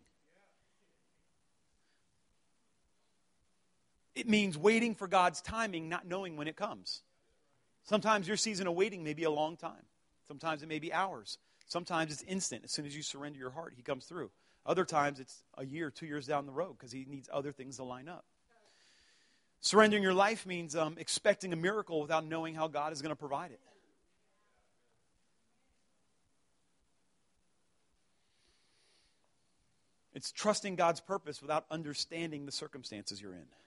It means waiting for God's timing, not knowing when it comes. Sometimes your season of waiting may be a long time. Sometimes it may be hours. Sometimes it's instant. As soon as you surrender your heart, He comes through. Other times it's a year, two years down the road because He needs other things to line up. Surrendering your life means um, expecting a miracle without knowing how God is going to provide it. It's trusting God's purpose without understanding the circumstances you're in.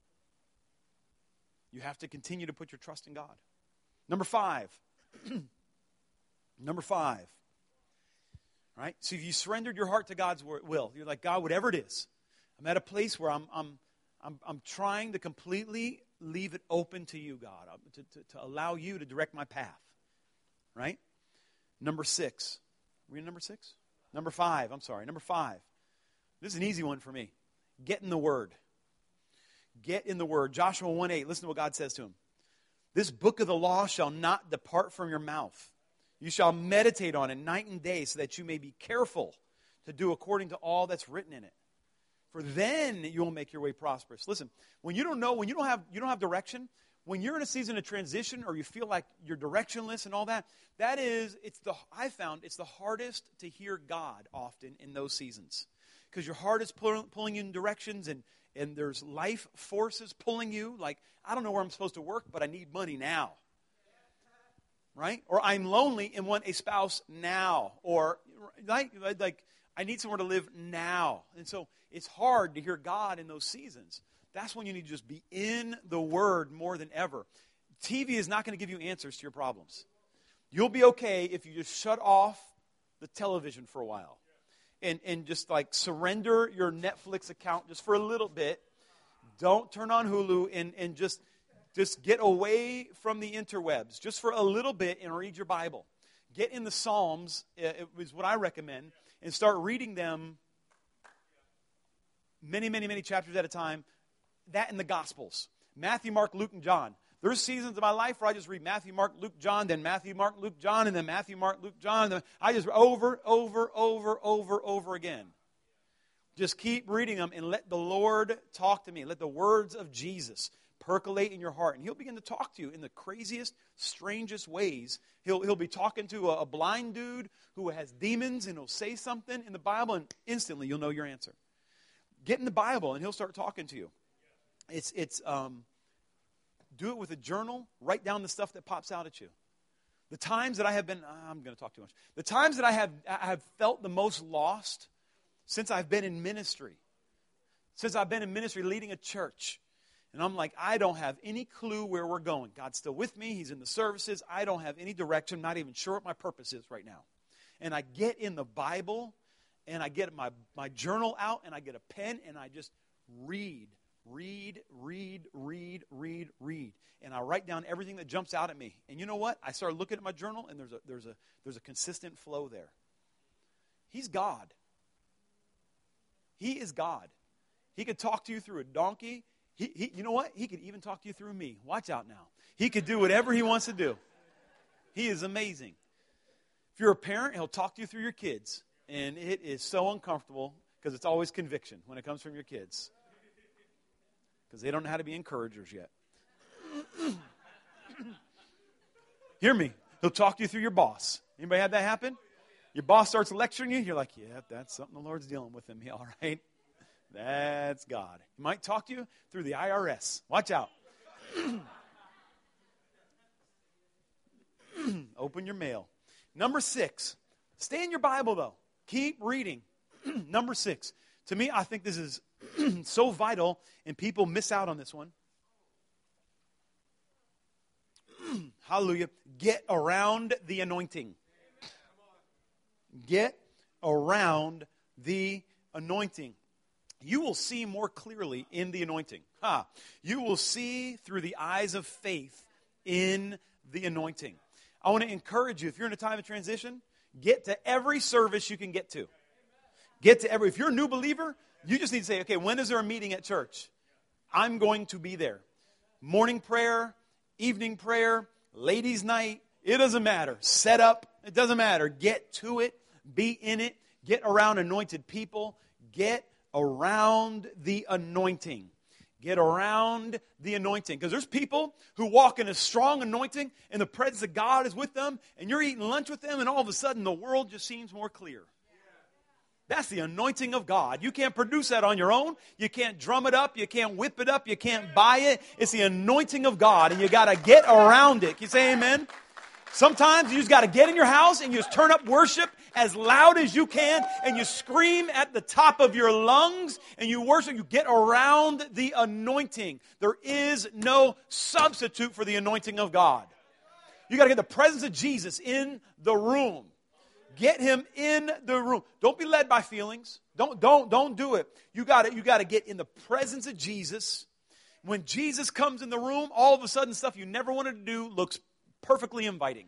You have to continue to put your trust in God. Number five. Number five. Right? So if you surrendered your heart to God's will, you're like, God, whatever it is, I'm at a place where I'm I'm I'm, I'm trying to completely leave it open to you, God, to, to, to allow you to direct my path. Right? Number six. Are we in number six? Number five. I'm sorry. Number five. This is an easy one for me. Get in the Word. Get in the Word. Joshua one eight. Listen to what God says to him. This book of the law shall not depart from your mouth. You shall meditate on it night and day so that you may be careful to do according to all that's written in it. For then you will make your way prosperous. Listen, when you don't know, when you don't have you don't have direction, when you're in a season of transition or you feel like you're directionless and all that, that is, it's the I found it's the hardest to hear God often in those seasons. Because your heart is pull, pulling you in directions and, and there's life forces pulling you. Like, I don't know where I'm supposed to work, but I need money now. Right? Or I'm lonely and want a spouse now. Or, like, like I need somewhere to live now. And so it's hard to hear God in those seasons. That's when you need to just be in the Word more than ever. T V is not going to give you answers to your problems. You'll be okay if you just shut off the television for a while. And, and just like surrender your Netflix account just for a little bit. Don't turn on Hulu and, and just, just get away from the interwebs just for a little bit and read your Bible. Get in the Psalms, it is what I recommend, and start reading them many, many, many chapters at a time. That in the Gospels. Matthew, Mark, Luke, and John. There's seasons of my life where I just read Matthew, Mark, Luke, John, then Matthew, Mark, Luke, John, and then Matthew, Mark, Luke, John. Then I just over, over, over, over, over again. Just keep reading them and let the Lord talk to me. Let the words of Jesus percolate in your heart. And He'll begin to talk to you in the craziest, strangest ways. He'll, he'll be talking to a, a blind dude who has demons, and he'll say something in the Bible, and instantly you'll know your answer. Get in the Bible, and He'll start talking to you. It's, it's, um, do it with a journal. Write down the stuff that pops out at you. The times that I have been, I'm going to talk too much. The times that I have, I have felt the most lost since I've been in ministry. Since I've been in ministry leading a church. And I'm like, I don't have any clue where we're going. God's still with me. He's in the services. I don't have any direction. I'm not even sure what my purpose is right now. And I get in the Bible, and I get my, my journal out, and I get a pen, and I just read. Read, read, read, read, read. And I write down everything that jumps out at me. And you know what? I start looking at my journal, and there's a there's a there's a consistent flow there. He's God. He is God. He could talk to you through a donkey. He, he you know what? He could even talk to you through me. Watch out now. He could do whatever He wants to do. He is amazing. If you're a parent, he'll talk to you through your kids. And it is so uncomfortable because it's always conviction when it comes from your kids. Because they don't know how to be encouragers yet. Hear me. He'll talk to you through your boss. Anybody had that happen? Your boss starts lecturing you. You're like, yeah, that's something the Lord's dealing with him. Yeah, all right. That's God. He might talk to you through the I R S. Watch out. Open your mail. Number six. Stay in your Bible, though. Keep reading. Number six. To me, I think this is so vital, and people miss out on this one. Hallelujah. Get around the anointing. Get around the anointing. You will see more clearly in the anointing. Ha. You will see through the eyes of faith in the anointing. I want to encourage you, if you're in a time of transition, get to every service you can get to. Get to every, if you're a new believer, you just need to say, okay, when is there a meeting at church? I'm going to be there. Morning prayer, evening prayer, ladies' night, it doesn't matter. Set up, it doesn't matter. Get to it, be in it, get around anointed people, get around the anointing. Get around the anointing. Because there's people who walk in a strong anointing and the presence of God is with them and you're eating lunch with them and all of a sudden the world just seems more clear. That's the anointing of God. You can't produce that on your own. You can't drum it up. You can't whip it up. You can't buy it. It's the anointing of God and you got to get around it. Can you say amen? Sometimes you just got to get in your house and you just turn up worship as loud as you can and you scream at the top of your lungs and you worship. You get around the anointing. There is no substitute for the anointing of God. You got to get the presence of Jesus in the room. Get him in the room. Don't be led by feelings. Don't don't don't do it. You got to you got to get in the presence of Jesus. When Jesus comes in the room, all of a sudden stuff you never wanted to do looks perfectly inviting.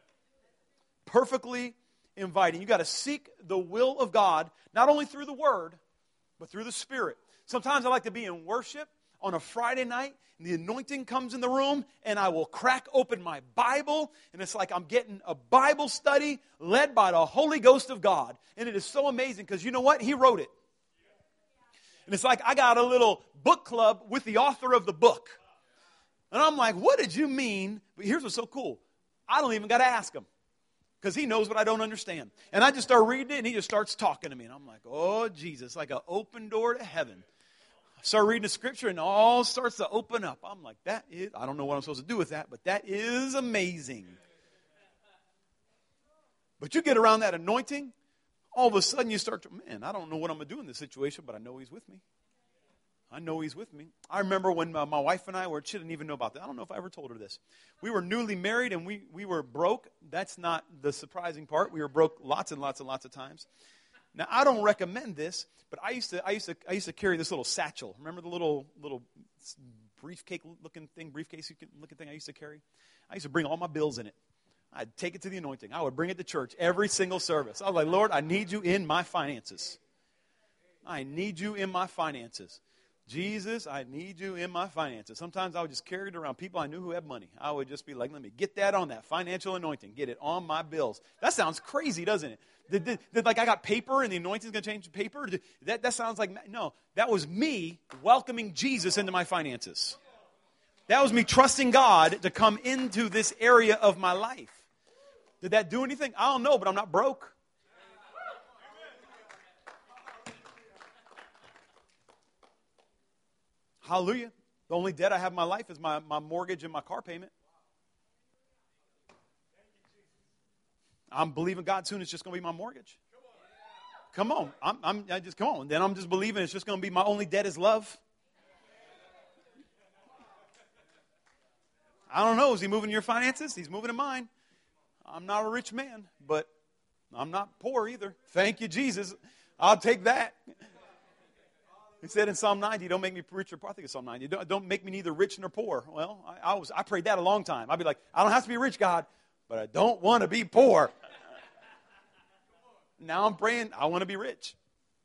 Perfectly inviting. You got to seek the will of God, not only through the Word, but through the Spirit. Sometimes I like to be in worship on a Friday night, and the anointing comes in the room, and I will crack open my Bible, and it's like I'm getting a Bible study led by the Holy Ghost of God. And it is so amazing, because you know what? He wrote it. And it's like I got a little book club with the author of the book. And I'm like, what did you mean? But here's what's so cool. I don't even got to ask him. Because he knows what I don't understand. And I just start reading it, and he just starts talking to me. And I'm like, oh, Jesus, like an open door to heaven. I start reading the scripture, and it all starts to open up. I'm like, that is, I don't know what I'm supposed to do with that, but that is amazing. But you get around that anointing, all of a sudden you start to, man, I don't know what I'm going to do in this situation, but I know he's with me. I know he's with me. I remember when uh, my wife and I were, she didn't even know about that. I don't know if I ever told her this. We were newly married and we, we were broke. That's not the surprising part. We were broke lots and lots and lots of times. Now, I don't recommend this, but I used to I used to I used to carry this little satchel. Remember the little little briefcase looking thing, briefcase looking thing I used to carry? I used to bring all my bills in it. I'd take it to the anointing. I would bring it to church every single service. I was like, Lord, I need you in my finances. I need you in my finances. Jesus, I need you in my finances. Sometimes I would just carry it around people I knew who had money. I would just be like, let me get that on that financial anointing. Get it on my bills. That sounds crazy, doesn't it? Did, did, did, like I got paper and the anointing is going to change the paper? Did, that, that sounds like, no, that was me welcoming Jesus into my finances. That was me trusting God to come into this area of my life. Did that do anything? I don't know, but I'm not broke. Hallelujah. The only debt I have in my life is my, my mortgage and my car payment. I'm believing God soon it's just going to be my mortgage. Come on. I'm, I'm I just come on. Then I'm just believing it's just going to be my only debt is love. I don't know. Is he moving your finances? He's moving in mine. I'm not a rich man, but I'm not poor either. Thank you, Jesus. I'll take that. He said in Psalm ninety, don't make me rich or poor. I think it's Psalm ninety. Don't, don't make me neither rich nor poor. Well, I, I was I prayed that a long time. I'd be like, I don't have to be rich, God, but I don't want to be poor. Now I'm praying, I want to be rich.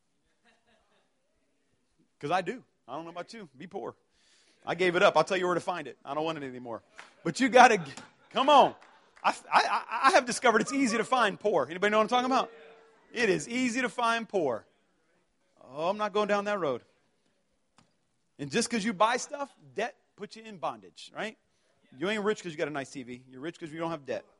Because I do. I don't know about you. Be poor. I gave it up. I'll tell you where to find it. I don't want it anymore. But you got to, come on. I, I, I have discovered it's easy to find poor. Anybody know what I'm talking about? It is easy to find poor. Oh, I'm not going down that road. And just because you buy stuff, debt puts you in bondage, right? You ain't rich because you got a nice T V. You're rich because you don't have debt.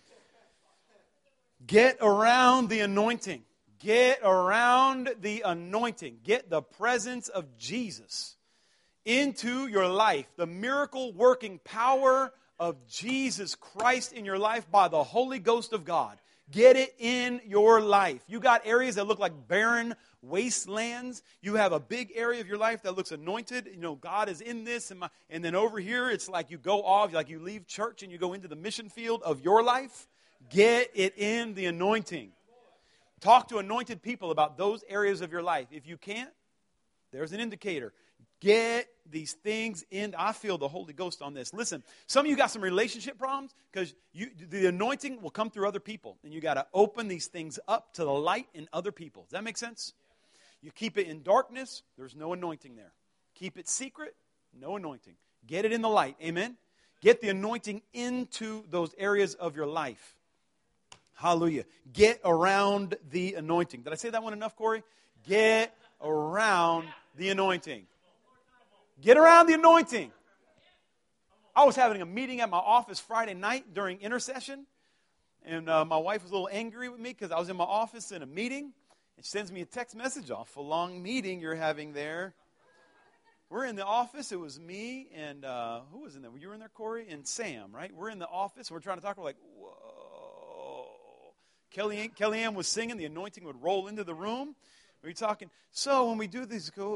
Get around the anointing. Get around the anointing. Get the presence of Jesus into your life. The miracle working power of Jesus Christ in your life by the Holy Ghost of God. Get it in your life. You got areas that look like barren wastelands. You have a big area of your life that looks anointed. You know, God is in this. And, my, and then over here, it's like you go off, like you leave church and you go into the mission field of your life. Get it in the anointing. Talk to anointed people about those areas of your life. If you can't, there's an indicator. Get these things in. I feel the Holy Ghost on this. Listen, some of you got some relationship problems because you, the anointing will come through other people. And you got to open these things up to the light in other people. Does that make sense? You keep it in darkness, there's no anointing there. Keep it secret, no anointing. Get it in the light. Amen? Get the anointing into those areas of your life. Hallelujah. Get around the anointing. Did I say that one enough, Corey? Get around the anointing. Get around the anointing. I was having a meeting at my office Friday night during intercession, and uh, my wife was a little angry with me because I was in my office in a meeting, and she sends me a text message off. A long meeting you're having there. We're in the office. It was me and uh, who was in there? You were in there, Corey? And Sam, right? We're in the office. We're trying to talk. We're like, whoa. Kellyanne, Kellyanne was singing. The anointing would roll into the room. We were talking. So when we do this, go,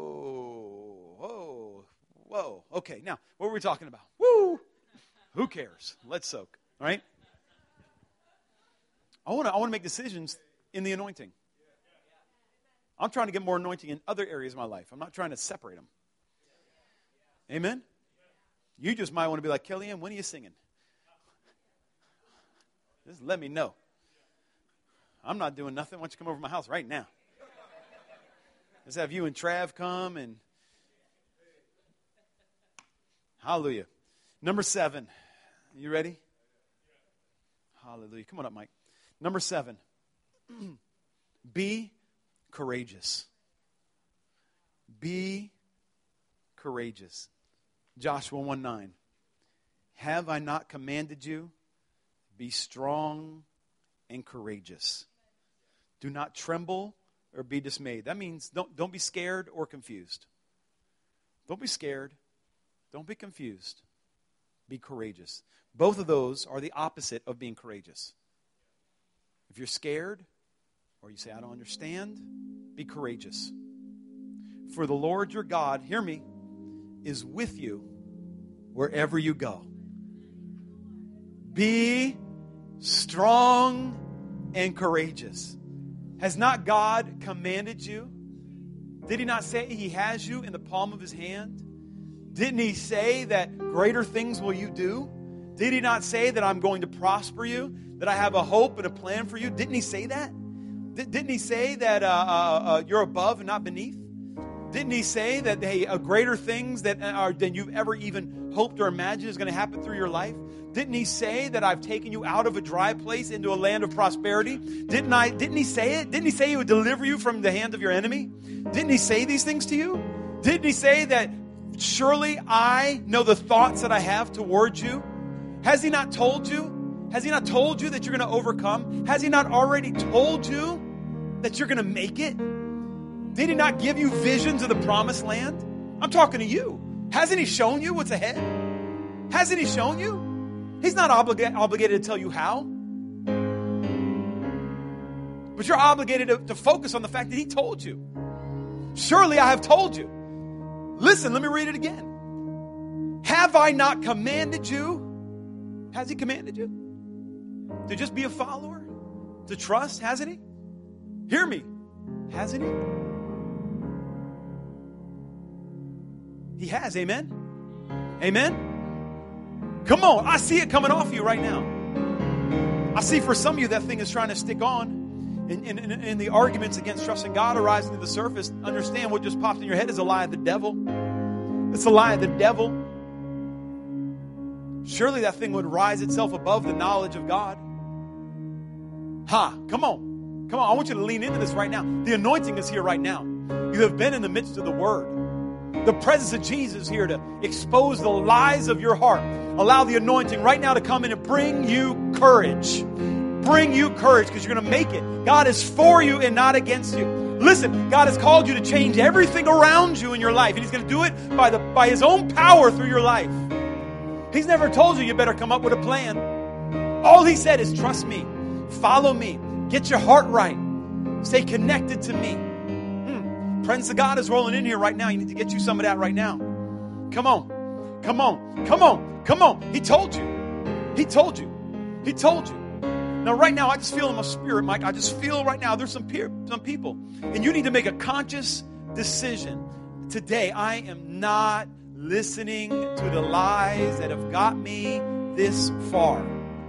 whoa, whoa. Okay, now, what were we talking about? Woo! Who cares? Let's soak, all right? I want to I want to make decisions in the anointing. I'm trying to get more anointing in other areas of my life. I'm not trying to separate them. Amen? You just might want to be like, Kellyanne, when are you singing? Just let me know. I'm not doing nothing. Why don't you come over to my house right now? Let's have you and Trav come and hallelujah. Number seven. You ready? Hallelujah. Come on up, Mike. Number seven. Be courageous. Be courageous. Joshua one nine. Have I not commanded you? Be strong and courageous. Do not tremble or be dismayed. That means don't, don't be scared or confused. Don't be scared. Don't be confused. Be courageous. Both of those are the opposite of being courageous. If you're scared or you say, I don't understand, be courageous. For the Lord your God, hear me, is with you wherever you go. Be strong and courageous. Has not God commanded you? Did he not say he has you in the palm of his hand? Didn't he say that greater things will you do? Did he not say that I'm going to prosper you? That I have a hope and a plan for you? Didn't he say that? D- didn't he say that uh, uh, uh, you're above and not beneath? Didn't he say that hey, uh, greater things that are than you've ever even hoped or imagined is going to happen through your life? Didn't he say that I've taken you out of a dry place into a land of prosperity? Didn't I? Didn't he say it? Didn't he say he would deliver you from the hand of your enemy? Didn't he say these things to you? Didn't he say that surely I know the thoughts that I have towards you? Has he not told you? Has he not told you that you're going to overcome? Has he not already told you that you're going to make it? Did he not give you visions of the promised land? I'm talking to you. Hasn't he shown you what's ahead? Hasn't he shown you? He's not obliga- obligated to tell you how. But you're obligated to, to focus on the fact that he told you. Surely I have told you. Listen, let me read it again. Have I not commanded you? Has he commanded you? To just be a follower? To trust? Hasn't he? Hear me. Hasn't he? He has. Amen? Amen? Come on. I see it coming off you right now. I see for some of you that thing is trying to stick on. And, and, and, and the arguments against trusting God are rising to the surface. Understand what just popped in your head is a lie of the devil. It's a lie of the devil. surely that thing would rise itself above the knowledge of God. Ha, come on. Come on, I want you to lean into this right now. The anointing is here right now. You have been in the midst of the Word. The presence of Jesus is here to expose the lies of your heart. Allow the anointing right now to come in and bring you courage. Bring you courage because you're going to make it. God is for you and not against you. Listen, God has called you to change everything around you in your life. And He's going to do it by, the, by His own power through your life. He's never told you you better come up with a plan. All He said is trust me. Follow me. Get your heart right. Stay connected to me. Hmm. Presence of God is rolling in here right now. You need to get you some of that right now. Come on. Come on. Come on. Come on. He told you. He told you. He told you. Now, right now, I just feel in my spirit, Mike, I just feel right now there's some, peer, some people. And you need to make a conscious decision. Today, I am not listening to the lies that have got me this far.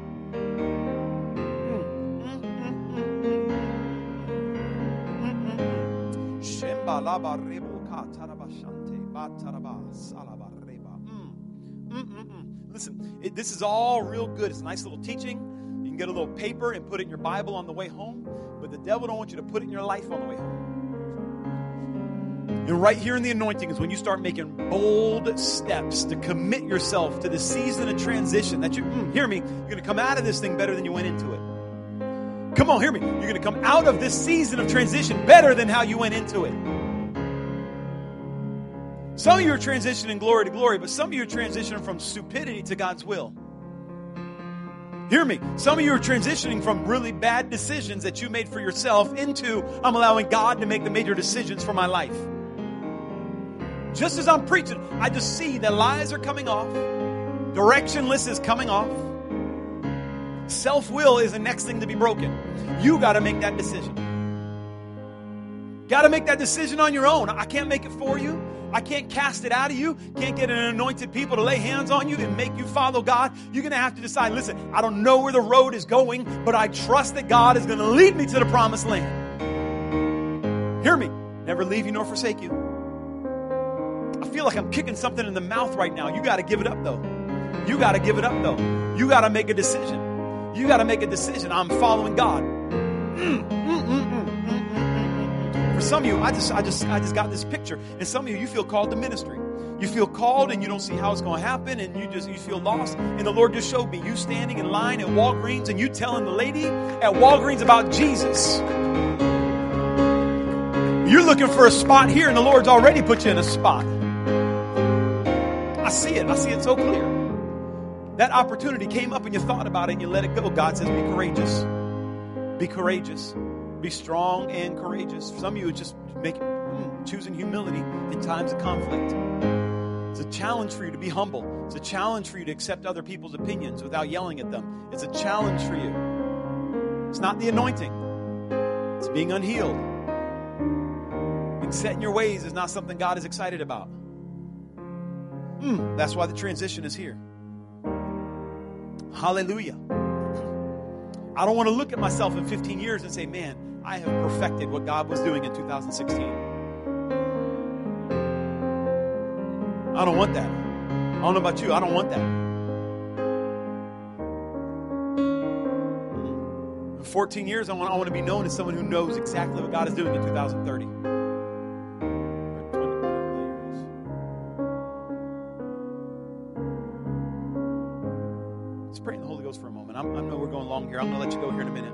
Listen, it, this is all real good. It's a nice little teaching. You can get a little paper and put it in your Bible on the way home. But the devil don't want you to put it in your life on the way home. And right here in the anointing is when you start making bold steps to commit yourself to the season of transition. That you, mm, hear me, you're going to come out of this thing better than you went into it. Come on, hear me. You're going to come out of this season of transition better than how you went into it. Some of you are transitioning glory to glory, but some of you are transitioning from stupidity to God's will. Hear me. Some of you are transitioning from really bad decisions that you made for yourself into, I'm allowing God to make the major decisions for my life. Just as I'm preaching, I just see that lies are coming off. Directionless is coming off. Self-will is the next thing to be broken. You got to make that decision. Got to make that decision on your own. I can't make it for you. I can't cast it out of you. Can't get an anointed people to lay hands on you and make you follow God. You're going to have to decide, listen, I don't know where the road is going, but I trust that God is going to lead me to the promised land. Hear me. Never leave you nor forsake you. I feel like I'm kicking something in the mouth right now. You got to give it up, though. You got to give it up, though. You got to make a decision. You got to make a decision. I'm following God. Mm, mm, mm, mm. For some of you, I just, I just, I just got this picture. And some of you, you feel called to ministry. You feel called, and you don't see how it's going to happen, and you just, you feel lost. And the Lord just showed me you standing in line at Walgreens, and you telling the lady at Walgreens about Jesus. You're looking for a spot here, and the Lord's already put you in a spot. I see it. I see it so clear. That opportunity came up, and you thought about it, and you let it go. God says, be courageous. Be courageous. Be strong and courageous. For some of you, it's just making, mm, choosing humility in times of conflict. It's a challenge for you to be humble. It's a challenge for you to accept other people's opinions without yelling at them. It's a challenge for you. It's not the anointing. It's being unhealed. Being set in your ways is not something God is excited about. Mm, that's why the transition is here. Hallelujah. I don't want to look at myself in fifteen years and say, man, I have perfected what God was doing in two thousand sixteen. I don't want that. I don't know about you. I don't want that. In fourteen years, I want, I want to be known as someone who knows exactly what God is doing in two thousand thirty. Let's pray in the Holy Ghost for a moment. I'm, I know we're going long here. I'm going to let you go here in a minute.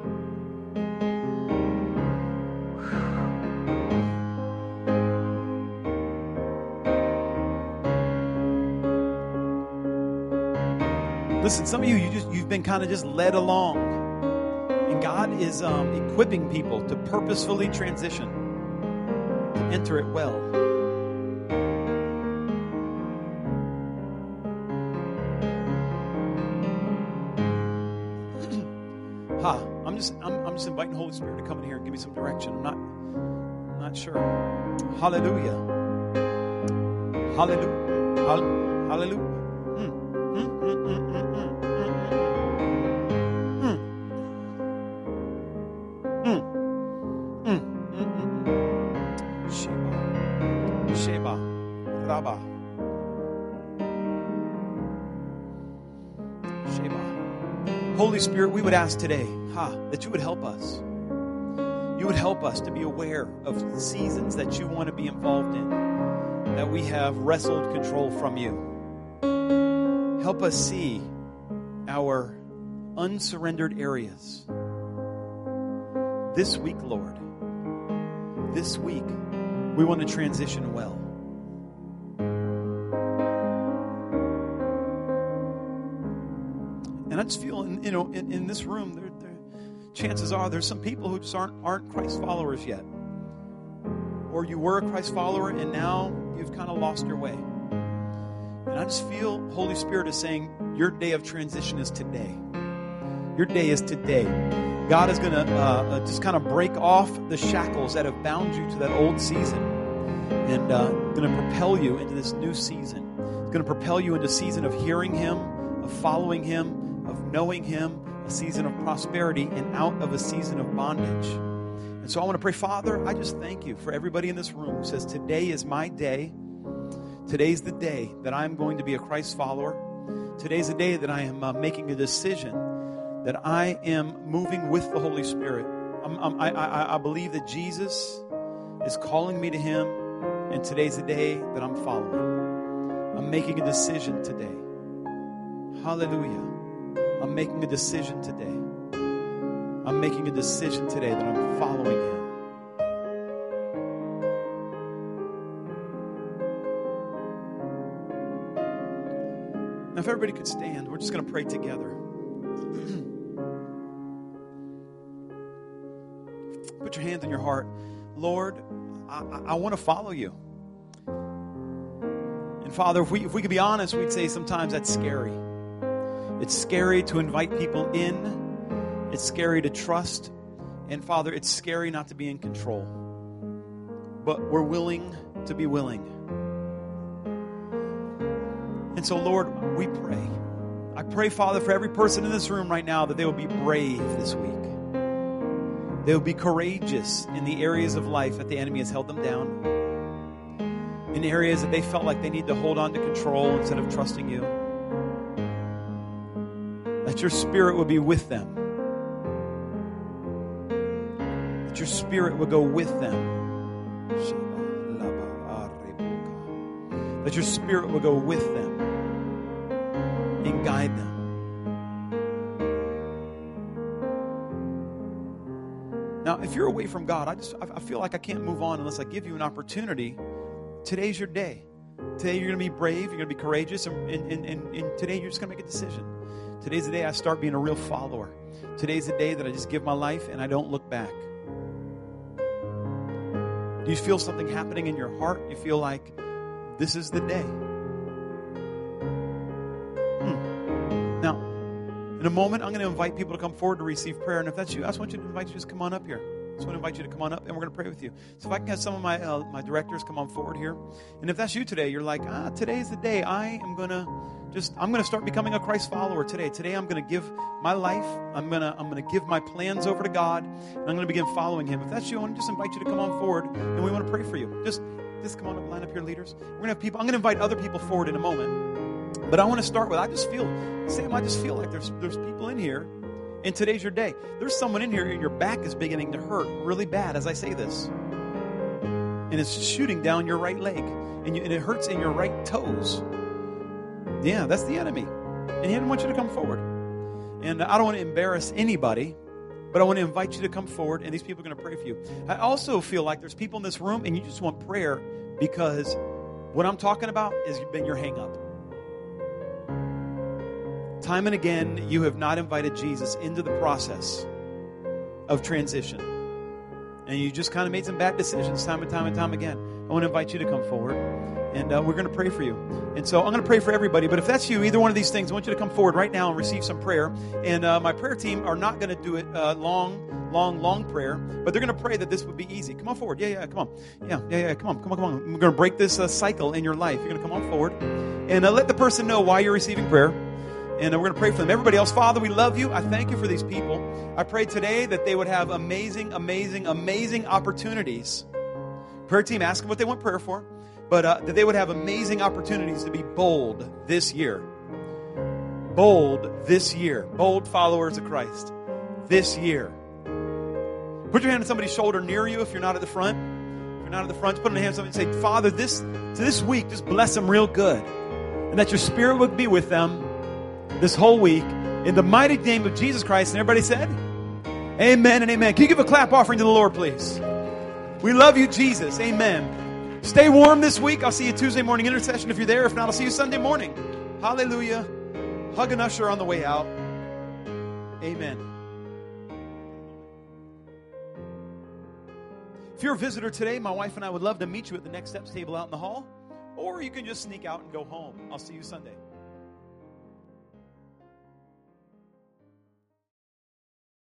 Listen, some of you, you just, you've been kind of just led along. And God is um, equipping people to purposefully transition, to enter it well. Ha, I'm just, I'm, I'm just inviting the Holy Spirit to come in here and give me some direction. I'm not, I'm not sure. Hallelujah. Hallelujah. Hall- Hallelujah. Mm. Mm, mm, mm, mm, mm, mm, mm. Mm, mm, mm, mm. Sheba. Sheba. Rabba. Holy Spirit, we would ask today, ha, that you would help us. You would help us to be aware of seasons that you want to be involved in, that we have wrestled control from you. Help us see our unsurrendered areas. This week, Lord, this week, we want to transition well. And I just feel, in, you know, in, in this room, there, there, chances are there's some people who just aren't, aren't Christ followers yet. Or you were a Christ follower and now you've kind of lost your way. And I just feel Holy Spirit is saying, your day of transition is today. Your day is today. God is going to uh, just kind of break off the shackles that have bound you to that old season and uh, going to propel you into this new season. It's going to propel you into a season of hearing Him, of following Him, of knowing Him, a season of prosperity, and out of a season of bondage. And so I want to pray, Father, I just thank you for everybody in this room who says, today is my day. Today's the day that I'm going to be a Christ follower. Today's the day that I am uh, making a decision that I am moving with the Holy Spirit. I'm, I'm, I, I, I believe that Jesus is calling me to Him, and today's the day that I'm following. I'm making a decision today. Hallelujah. I'm making a decision today. I'm making a decision today that I'm following Him. Now, if everybody could stand, we're just going to pray together. Put your hands on your heart. Lord, I, I, I want to follow you. And Father, if we, if we could be honest, we'd say sometimes that's scary. It's scary to invite people in. It's scary to trust. And Father, it's scary not to be in control. But we're willing to be willing. And so, Lord, we pray. I pray, Father, for every person in this room right now that they will be brave this week. They will be courageous in the areas of life that the enemy has held them down. In areas that they felt like they need to hold on to control instead of trusting you. That your Spirit will be with them. That your Spirit will go with them. That your Spirit will go with them and guide them. Now, if you're away from God, I just I feel like I can't move on unless I give you an opportunity. Today's your day. Today you're going to be brave, you're going to be courageous, and, and, and, and today you're just going to make a decision. Today's the day I start being a real follower. Today's the day that I just give my life and I don't look back. Do you feel something happening in your heart? You feel like this is the day. Hmm. Now, in a moment, I'm going to invite people to come forward to receive prayer. And if that's you, I just want you to invite you to just come on up here. I just want to invite you to come on up, and we're going to pray with you. So if I can have some of my uh, my directors come on forward here. And if that's you today, you're like, ah, today's the day. I am going to just, I'm going to start becoming a Christ follower today. Today I'm going to give my life. I'm going to I'm going to give my plans over to God, and I'm going to begin following Him. If that's you, I want to just invite you to come on forward, and we want to pray for you. Just, just come on up, line up your leaders. We're going to have people. I'm going to invite other people forward in a moment. But I want to start with, I just feel, Sam, I just feel like there's there's people in here, and today's your day. There's someone in here, and your back is beginning to hurt really bad as I say this. And it's shooting down your right leg, and, you, and it hurts in your right toes. Yeah, that's the enemy. And he didn't want you to come forward. And I don't want to embarrass anybody, but I want to invite you to come forward, and these people are going to pray for you. I also feel like there's people in this room, and you just want prayer because what I'm talking about has been your hang-up. Time and again, you have not invited Jesus into the process of transition. And you just kind of made some bad decisions time and time and time again. I want to invite you to come forward, and uh, we're going to pray for you. And so I'm going to pray for everybody. But if that's you, either one of these things, I want you to come forward right now and receive some prayer. And uh, my prayer team are not going to do it uh, long, long, long prayer, but they're going to pray that this would be easy. Come on forward. Yeah, yeah, come on. Yeah, yeah, yeah, come on, come on, come on. We're going to break this uh, cycle in your life. You're going to come on forward and uh, let the person know why you're receiving prayer. And we're going to pray for them. Everybody else, Father, we love you. I thank you for these people. I pray today that they would have amazing, amazing, amazing opportunities. Prayer team, ask them what they want prayer for. But uh, that they would have amazing opportunities to be bold this year. bold this year. Bold followers of Christ this year. Put your hand on somebody's shoulder near you if you're not at the front. If you're not at the front, put on the hand on somebody and say, Father, this, this week, just bless them real good. And that your spirit would be with them this whole week. In the mighty name of Jesus Christ. And everybody said, amen and amen. Can you give a clap offering to the Lord, please? We love you, Jesus. Amen. Stay warm this week. I'll see you Tuesday morning intercession if you're there. If not, I'll see you Sunday morning. Hallelujah. Hug an usher on the way out. Amen. If you're a visitor today, my wife and I would love to meet you at the Next Steps table out in the hall. Or you can just sneak out and go home. I'll see you Sunday.